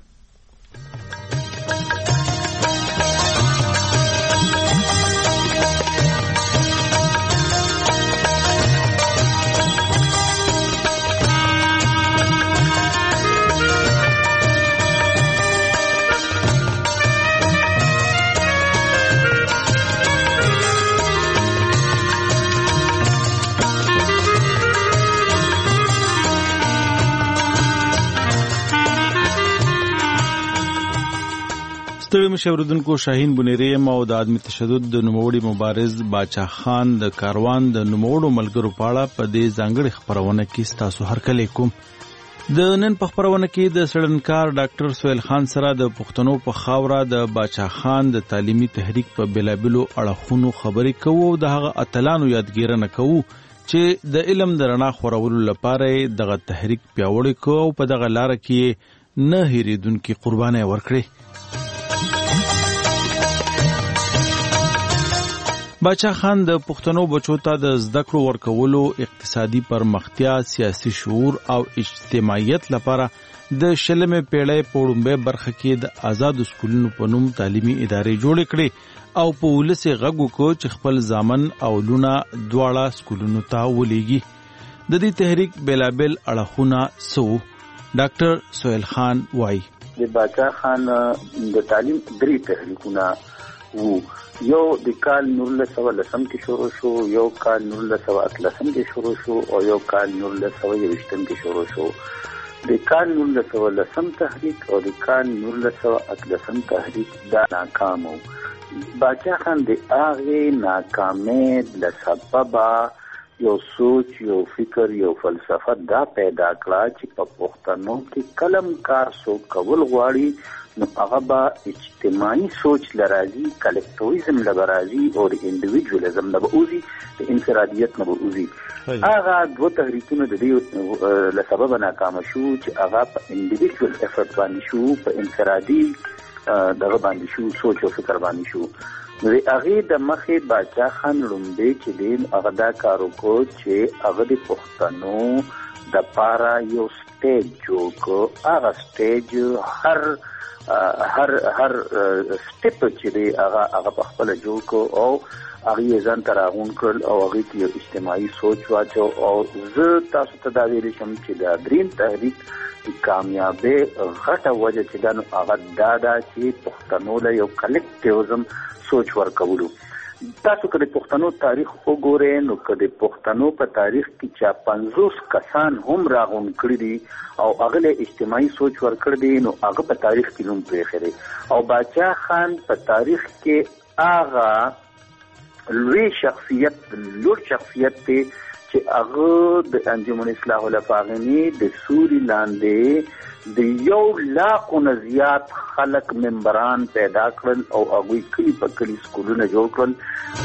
ستړي مشوردونکو شاهین بنيري او د عدم تشدد د نوموړي مبارز باچا خان د کاروان د نوموړو ملګرو پاړه په دې ځانګړي خبرونه کې تاسو هرکلی کوم. د نن په خبرونه کې د سړنکار ډاکټر سهیل خان سره د پښتنو په خاوره د باچا خان د تعلیمي تحریک په بلابلو اړخونو خبرې کوو او د هغه اتلانو یادګیرنه کوو چې د علم د رڼا خورولو لپاره دغه تحریک پیاوړی کوو او په دغه لار کې نه هېریدونکي قربانۍ ورکړي. باچا خان د پښتنو بچو ته د زده کړو ورکولو، اقتصادي پرمختیا، سیاسي شعور او اجتماعیت لپاره د شلمې پیړۍ په وړومبۍ برخه کې د آزادو سکولونو په نوم تعلیمي ادارې جوړې کړې او په ولس یې غږ وکړ چې خپل زامن او لونه دواړه سکولونو ته ولېږي. د دې تحریک بېلابېل اړخونه څه؟ ډاکټر سهیل خان وایي د باچا خان د تعلیم درې تحریکونه وو. یو د کال نولس سوه لسم کې شروع شو، یو کال نولس سوه اتلسم کې شروع شو او یو کال نولس سوه یوویشتم کې شروع شو. د کال نولس سوه لسم تحریک او د کال نولس سوه اتلسم تحریک دا ناکام و. باچا خان د هغې ناکامۍ له سببه یو سوچ، یو فکر، یو فلسفه دا پیدا کړه چې په پښتنو کې کلم کار څوک کول غواړي نو هغه به اجتماعي سوچ لرازي، کلکټیویزم لرازي او د انډیویډوالزم نه به اوزي، د انفرادیت نه به اوزي. هغه دوه تحریکونه د دې له سببه ناکامه شو چې هغه په انډیویډوال افرټ باندې شو، په انفرادي دغه باندې شو، سوچ او فکر باندې شو. د هغې د مخې باچا خان لومړی چې دی هغه دا کار وکړو چې هغه د پښتنو دپاره یو سټیج جوړ کړو. هغه سټیج هر هر هر سټیپ چې دی هغه هغه په خپله جوړ کړو او هغې یې ځان ته راغونډ کړل او هغې کې یو اجتماعي سوچ واچو. او زه تاسو ته دا ویلی شم چې دا دریم تحریک د کامیابۍ غټه وجه چې دا نو هغه دا ده چې پښتنو له یو کلکټیوزم سوچ ورکولو. تاسو که د پښتنو تاریخ وګورئ نو که د پښتنو په تاریخ کې چا پنځوس کسان هم راغونډ کړي دي او هغه له اجتماعي سوچ ورکړی دی نو هغه په تاریخ کې نوم پرېښی دی. او باچا خان په تاریخ کې هغه لوی شخصیت لوړ شخصیت دی چې هغه د انجمن اصلاح الافاغني د سوري لاندې د یو لاکو نه زیات خلک ممبران پیدا کړل او هغوی کلي په کلي سکولونه جوړ کړل.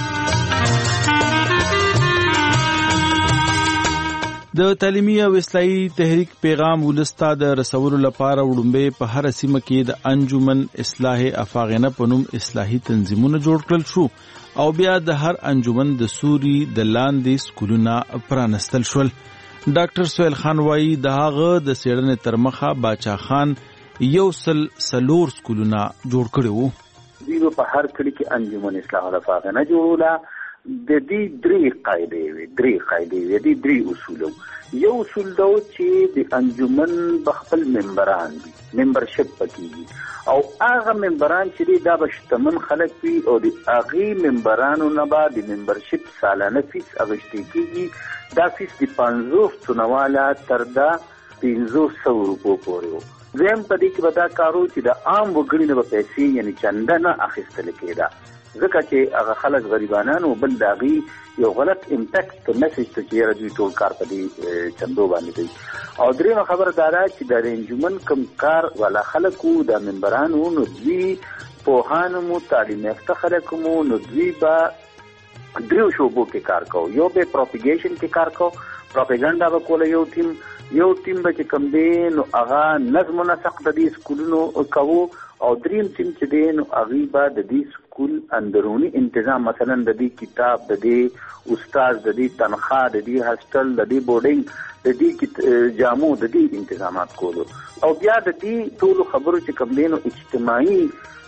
د تعلیمي او اصلاحي تحریک پیغام ولسته د رسولو لپاره وړومبۍ په هر سیمه کې د انجمن اصلاح افاغنه په نوم اصلاحي تنظیمونه جوړ کړل شو او بیا د هر انجمن د سوري د لاندې سکولونه پرانستل شول. ډاکټر سهیل خان وایي د هغه د څېړنې تر مخه باچا خان یو سل څلور سکولونه جوړ کړي وو. دوی په هر کلي کې انجمن اصلاح الافاغنه جوړوله. د دې درې قاعدې وې درې قاعدې وې د درې اصول وو. یو اصول دا چې د انجمن به خپل ممبران وي، ممبرشپ پکې او هغه ممبران چې دي دا به شتمن خلک وي او د هغې ممبرانو نه به د ممبرشپ سالانه فیس اخیستل کېږي. دا فیس د پنځوس څونه تر دا پنځوس سوه روپو پورې وو. دویم په دې کې به دا کار و چې د عام وګړي نه به پیسې یعنې چنده نه اخیستل کېده ځکه چې هغه خلک غریبانان و، بل د هغې یو غلط امپیکټ میسج ته چې یاره دوی ټول کار په دې چندو باندې کوي. او دریمه خبره دا ده چې د انجمن کوم کار والا خلک وو د ممبران وو نو دوی پوهان مو تعلیم یافته خلک مو نو دوی به دریو شعبو کې کار کوو. یو به پروپیګیشن کې کار کوو، پروپیګنډا به کوله یو ټیم یو ټیم به چې کوم دی نو هغه نظم و نسق د دې سکولونو کوو او دریم ټیم چې دی نو هغوی به د دې سکول اندروني انتظام مثلا د دې کتاب، د دې استاد، د دې تنخواه، د دې هاسټل، د دې بورډینګ، د دې جامو، د دې انتظامات کولو. او بیا د دې ټولو خبرو چې کوم دی نو اجتماعي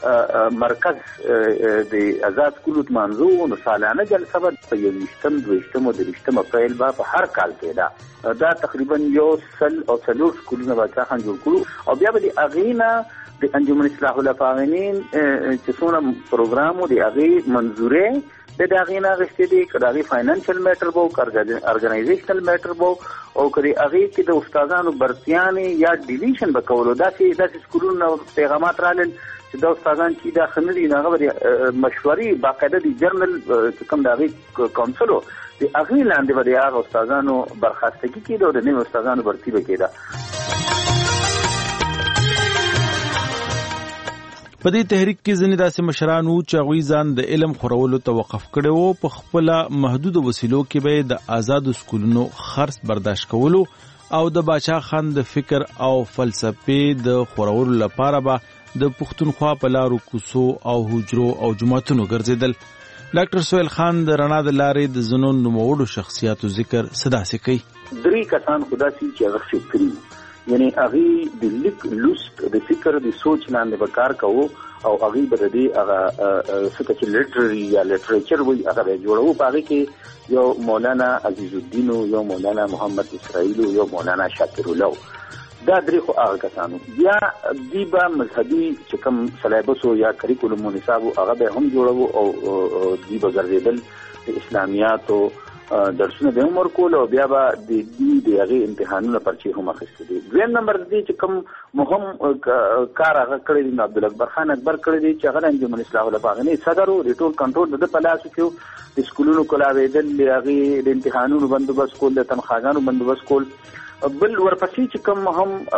مرکز د آزاد سکولو منځو نو سالانه جلسه به په یوویشتم دویشتم او درویشتم اپریل به په هر کال کېده. دا تقریبا یو سل او څلور سکولونه باچا خان جوړ کړو او بیا به د هغې نه د انجمن اصلاح الافاغنین چې څومره پروګرام و د هغې منظورې د دا غینا غشته دي کړي فاینانشل میټر وو ارګنایزیشنل میټر وو او کړي هغه کې د استادانو برتيانه یا ډیلیشن وکولو دا چې د سکولونو پیغامات رالل چې دا استادان چې دا خنري نه غوړي مشورې باقاعده دي جرنل کوم دا غي کونسلو د هغه لاندې باندې هغه استادانو برخاستګي کېده او د نوي استادانو برتي وکړه. په دې تحریک کې ځینې داسې مشران وو چې هغوی ځان د علم خورولو ته وقف کړی وو. په خپله محدودو وسیلو کې به د آزادو سکولونو خرڅ برداشت کولو او د باچا خان د فکر او فلسفې د خورولو لپاره به د پښتونخوا په لارو کوڅو او حجرو او جوماتونو ګرځېدل. ډاکټر سهیل خان د رڼا د لارې د ځینو نوموړو شخصیاتو ذکر څه کوي. درې کسان خداسي چې هغه فکري یعنی هغه د لیک لوست د فکر د سوچ لاندې به کار کوو او هغه به د دې هغه څه چې لیټرري یا لیټریچر وي هغه به جوړو. په هغه کې یو مولانا عزیز الدین یو مولانا محمد اسرائیل یو مولانا شاکر الله دا درې خو هغه کسانو. بیا دی به مذهبي چې کوم سلیبس یا کریکولم نصاب هغه به هم جوړو او دی به ګرځېدل د اسلامیاتو درسونه به عمر کول او بیا به د دې د هغه امتحانونه پرچې هم اخیستې دي. دویم نمبر دی چې کوم مهم کار هغه کړی دی عبد الاکبر خان اکبر کړی دی چې هغه انجمن اصلاح الباغنی صدر او ټول کنټرول د په لاس کې د سکولونو کولاویدل هغه د امتحانونو بندوبست کول د تنخواګانو بندوبست کول. بل ورپسې چې کوم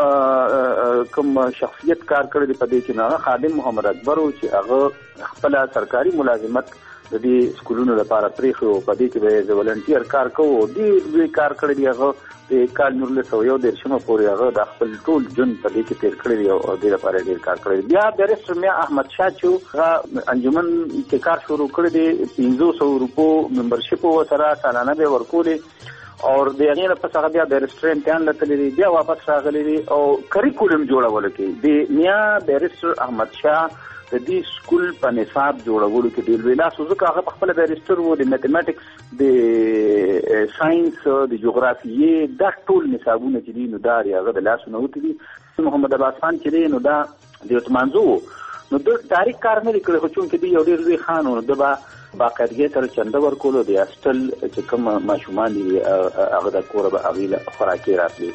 هم کوم شخصیت کار کړی دی په دې کې نه خادم محمد اکبر او چې هغه خپل سرکاري ملازمت د دې سکولونو لپاره پریخو په دې کې به ولنټیر کار کوو. دې کار کړی دی هغه د کال نور له سو یو د شمه پورې هغه د خپل ټول جون په دې کې تیر کړی دی او د لپاره ډیر کار کړی. بیا بیرستر میا احمد شاه چې انجمن کې کار شروع کړی دی پنځه سوه روپو ممبرشپ سره سالانه به ورکولې او د هغې په څخه بیا بیرستر امتحان لتلی دی بیا واپس راغلی دی او کریکولم جوړول کې د میا بیرستر احمد شاه د دې سکول په نصاب جوړولو کې ډېر ویلا سوزک هغه په خپل بیرستر وو د میتھمیټکس د ساينس د جغرافیې د ټول نصابونه چې دي نو دا هغه د لاس نه وتی دي. محمد عباس خان چې نو دا د عثمانزو نو د تاریخ کار نه لیکل خو چون کې دی یو ډېر لوی خان نو د با باقاعدګي سره چنده ورکولو د اصل چې کوم ماشومان دي هغه د کور به هغه خوراکي راتلي.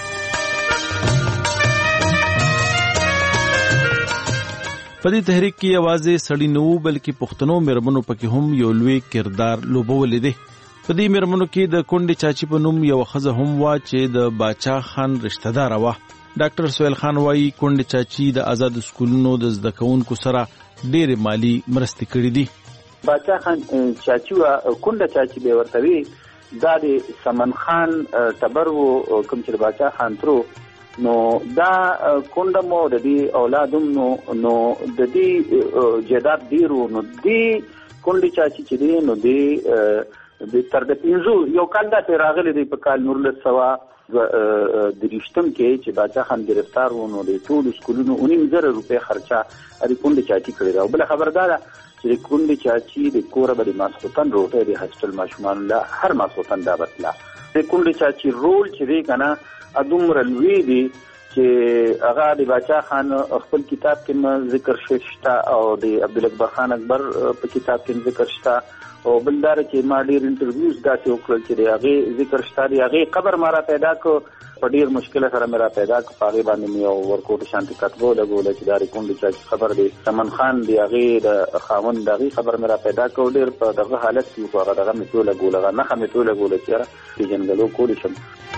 په دې تحریک کې یوازې سړی نه وو بلکې پښتنو میرمنو پکې هم یو لوی کردار لوبولی دی. په دې میرمنو کې د کونډې چاچي په نوم یو ښځه هم وه چې د باچا خان رشته داره وه. ډاکټر سهیل خان وایي کونډې چاچي د آزادو سکولونو د زده کوونکو سره ډېرې مالي مرستې کړي دي. باچا خان چاچي وه کونډه چاچي به ورته وي دا د سمن خان ټبر و کوم چې د باچا خان ترو نو دا کونډه مو د دې اولادم نو نو د دې جیدات ډیرو نو دې کونډه چاچي چې دی نو دې د تر د پنځو یو کال دا راغلی دی په کال نور له سوا د رښتم کې چې باچا خان گرفتار و نو د ټول سکولونو اونیم زره روپے خرچه اړ کونډه چاچي کړی دا. بل خبردار چې کونډه چاچي د کوره باندې ماسوتن روټه د هاستل ماشومان له هر ماسوتن دا بتلا د کونډه چاچي رول چې دی کنه ادمر لوی دی چې هغه د باچا خان خپل کتاب کې ذکر شته او د عبد الاکبر خان اکبر په کتاب کې ذکر شته او بلدار چې ما ډیر انټرویوز داسې وکړل چې هغه ذکر شته دی هغه خبر مارا پیدا کو په ډیر مشکل سره میرا پیدا کو هغه باندې مې او ورکوټ شانتي کتبو لګول چې داري کوم چې خبر دی سمن خان دی هغه د خاوند دغه خبر میرا پیدا کو ډیر په دغه حالت کې هغه دغه مې ټول لګول هغه نه مې ټول لګول چې په جنګلو کول شم.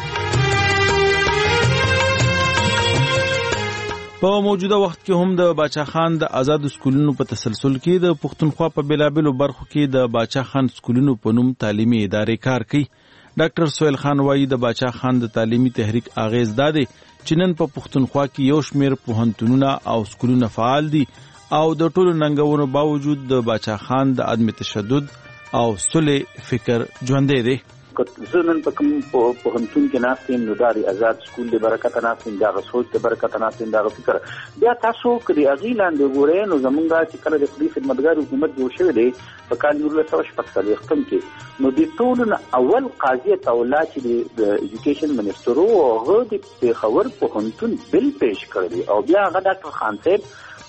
په موجوده وخت کې هم د باچا خان د آزاد سکولونو په تسلسل کې د پښتونخوا په بیلابیلو برخو کې د باچا خان سکولونو په نوم تعلیمي ادارې کار کوي. ډاکټر سهیل خان وایي د باچا خان د تعلیمي تحریک اغیز دا دی چې نن په پښتونخوا کې یو شمېر پوهنتونونه او سکولونه فعال دي او د ټولو ننګونو باوجود د باچا خان د عدم تشدد او صلح فکر ژوندی دی. زنن په کوم پوهنتون کې ناستین نو داري آزاد سکول د برکت ناستین دا سوچ د برکت ناستین دا فکر بیا تاسو کړي اغي لاندې ګورې نو زمونږه چې کله د خپل خدمتګار حکومت جوړ شوی دی په کال نور له څو شپږ ختم کې نو د ټولو اول قاضي تولا چې د ایجوکیشن منسټر او هغه د خبر پوهنتون بل پیش کړی او بیا هغه ډاکټر خان صاحب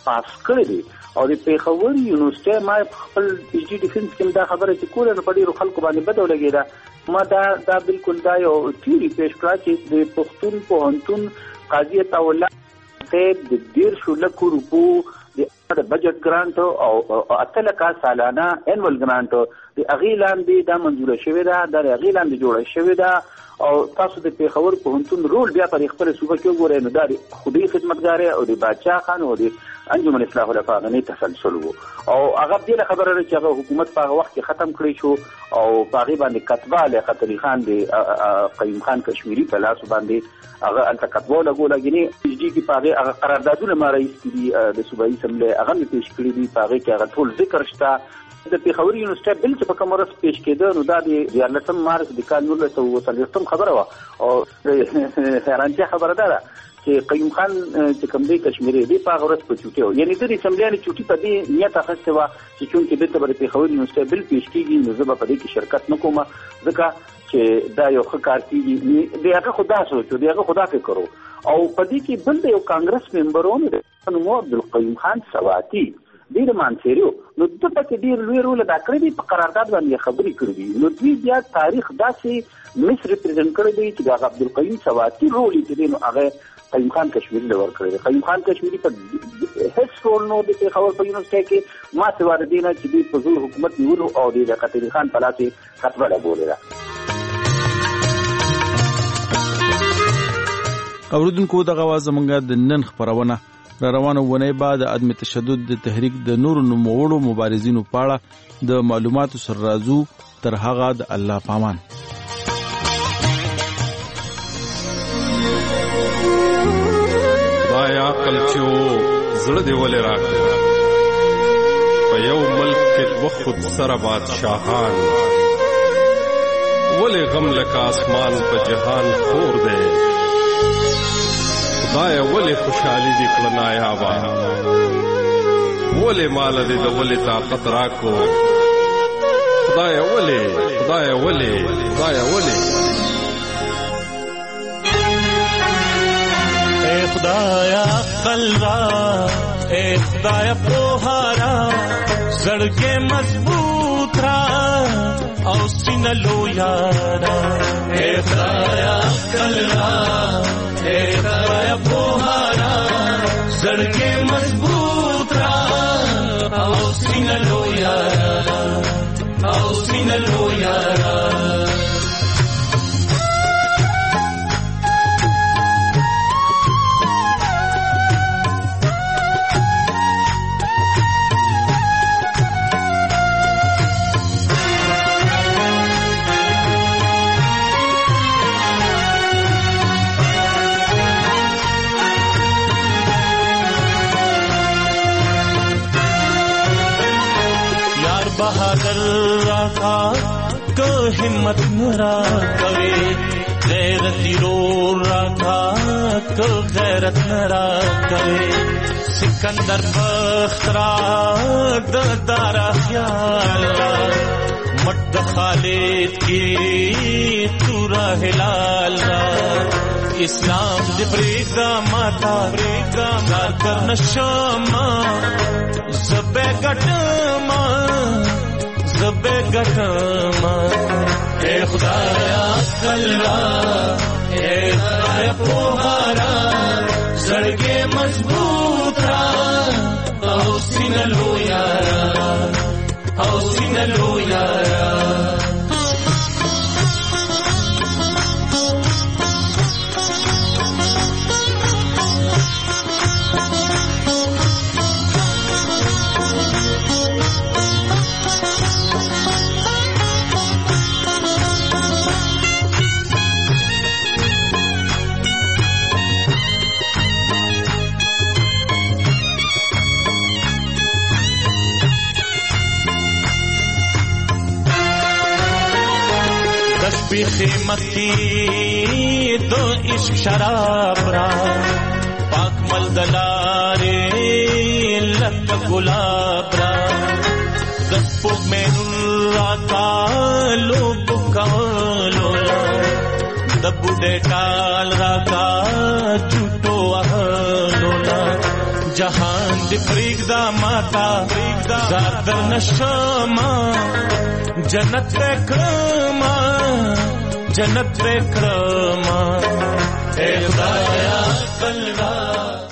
پاس کړی دی او د پیښور یونیورسيټي ما خپل پی جی ډیفنس کې دا خبره چې کوله نه پډې خلکو باندې بده ولګیدا ما دا دا بالکل دا یو تیوري پیش کړه چې د پښتون پوهنتون قاضي الله ته د ډیر شو لکو روپو د بجټ ګرانټ او اتل کا سالانه انول ګرانټ د اغیلان دی دا منظور شوی دا د اغیلان دی جوړ شوی دا او تاسو د پیښور پوهنتون رول بیا پر خپل صوبه کې وګورئ نو دا د خودي خدمتګار او د بادشاہ خان او د انجمن اصلاح الافغاني تسلسل وو او هغه دې خبره لري چې هغه حکومت په وخت کې ختم کړی شو او په باندې کتبه له خطري خان دی قیم خان کشمیری په لاس باندې هغه انت کتبه لګول غني پی جی کې په هغه قراردادونه ما رئیس دي د صوبایي سمله هغه پیش کړی دي په هغه کې هغه ټول ذکر شته د پیښور یونیورسيټي بل چې په کوم ورځ پیش کېده نو دا د دیارلسم مارچ د کال نولس سوه څلوېښتم خبره وه او حیرانتیا خبره ده چې قیوم خان چې کوم دی کشمیری دی په هغه ورځ په چوټي و یعنې د اسمبلیانې چوټي په دې نیت اخیستې وه چې چونکې دلته به د پیښور یونیورسيټي بل پیش کېږي نو زه به په دې کې شرکت نه کوم ځکه چې دا یو ښه کار کېږي د هغه خو دا سوچ و د هغه خو دا فکر و او په دې کې بل د یو کانګرس ممبرونو د نوم عبدالقیوم خان سواتي ډیر مانسریو نو د پکې ډیر لوی رول ادا کړی دی په قرارداد باندې خبرې کړې دي نو دوی بیا تاریخ داسې مس ریپرزینټ کړی دی چې د عبدالقیوم سواتي رول چې دی نو هغه قیوم خان کشمیری له ورکړی دی قیوم خان کشمیری په هیڅ رول نو د پیښور په یونیورسيټي کې ما سوار دی نه چې دوی په ځول حکومت نیولو او د قطري خان په لاس کې کتبه لګولې ده. اوریدونکو دغه واز زمونږ د نن خبرونه را روانه ونې بعد عدم تشدد د تحریک د نور نوموړو مبارزینو پاړه د معلوماتو سر رازو تر هغه د الله پامان. دا یا عقل چې زړه دی ولې راکړه په یو ملک کې وخت سره بادشاہان ولې غم لکه اسمان په جهان خور دی خدای ولی خوشحالی دی کړه نایابا ولی مال دی د ولی طاقت راکو خدای ولی خدای ولی خدای ولی اے خدایا عقل را اے خدایا پوهارا زړګې مضبوط را او سینه لویارا اے خدایا عقل را اے خدایا پوهارا زړګې مضبوط را او سینه لویارا او سینه لویارا बहादुर राखा को हिम्मत नरा कवे गैरती रो राखा को गैरत नरा कवे सिकंदर बख्तरा दारा ख्याल मट खालिद की तूरा हिलाल इस्लाम दे ब्रेगा माता ब्रेगा माता नशमा ज़बे गटमा ज़बे गटमा ए खुदाया कल्ला ए खुदाया पोहारा ज़ड़गे मजबूत रा औसीन लो यारा औसीन लो यारा खिमती दो इश्क शराब रा पाक मल दलारे लत गुलाब रा दस्पु में राता लोग कवलोला दबुडे काल राता झूठो अहलोला جهان دی پریږدا ماتا زار در نشما جنت وکړما جنت وکړما اے خدایا کلوا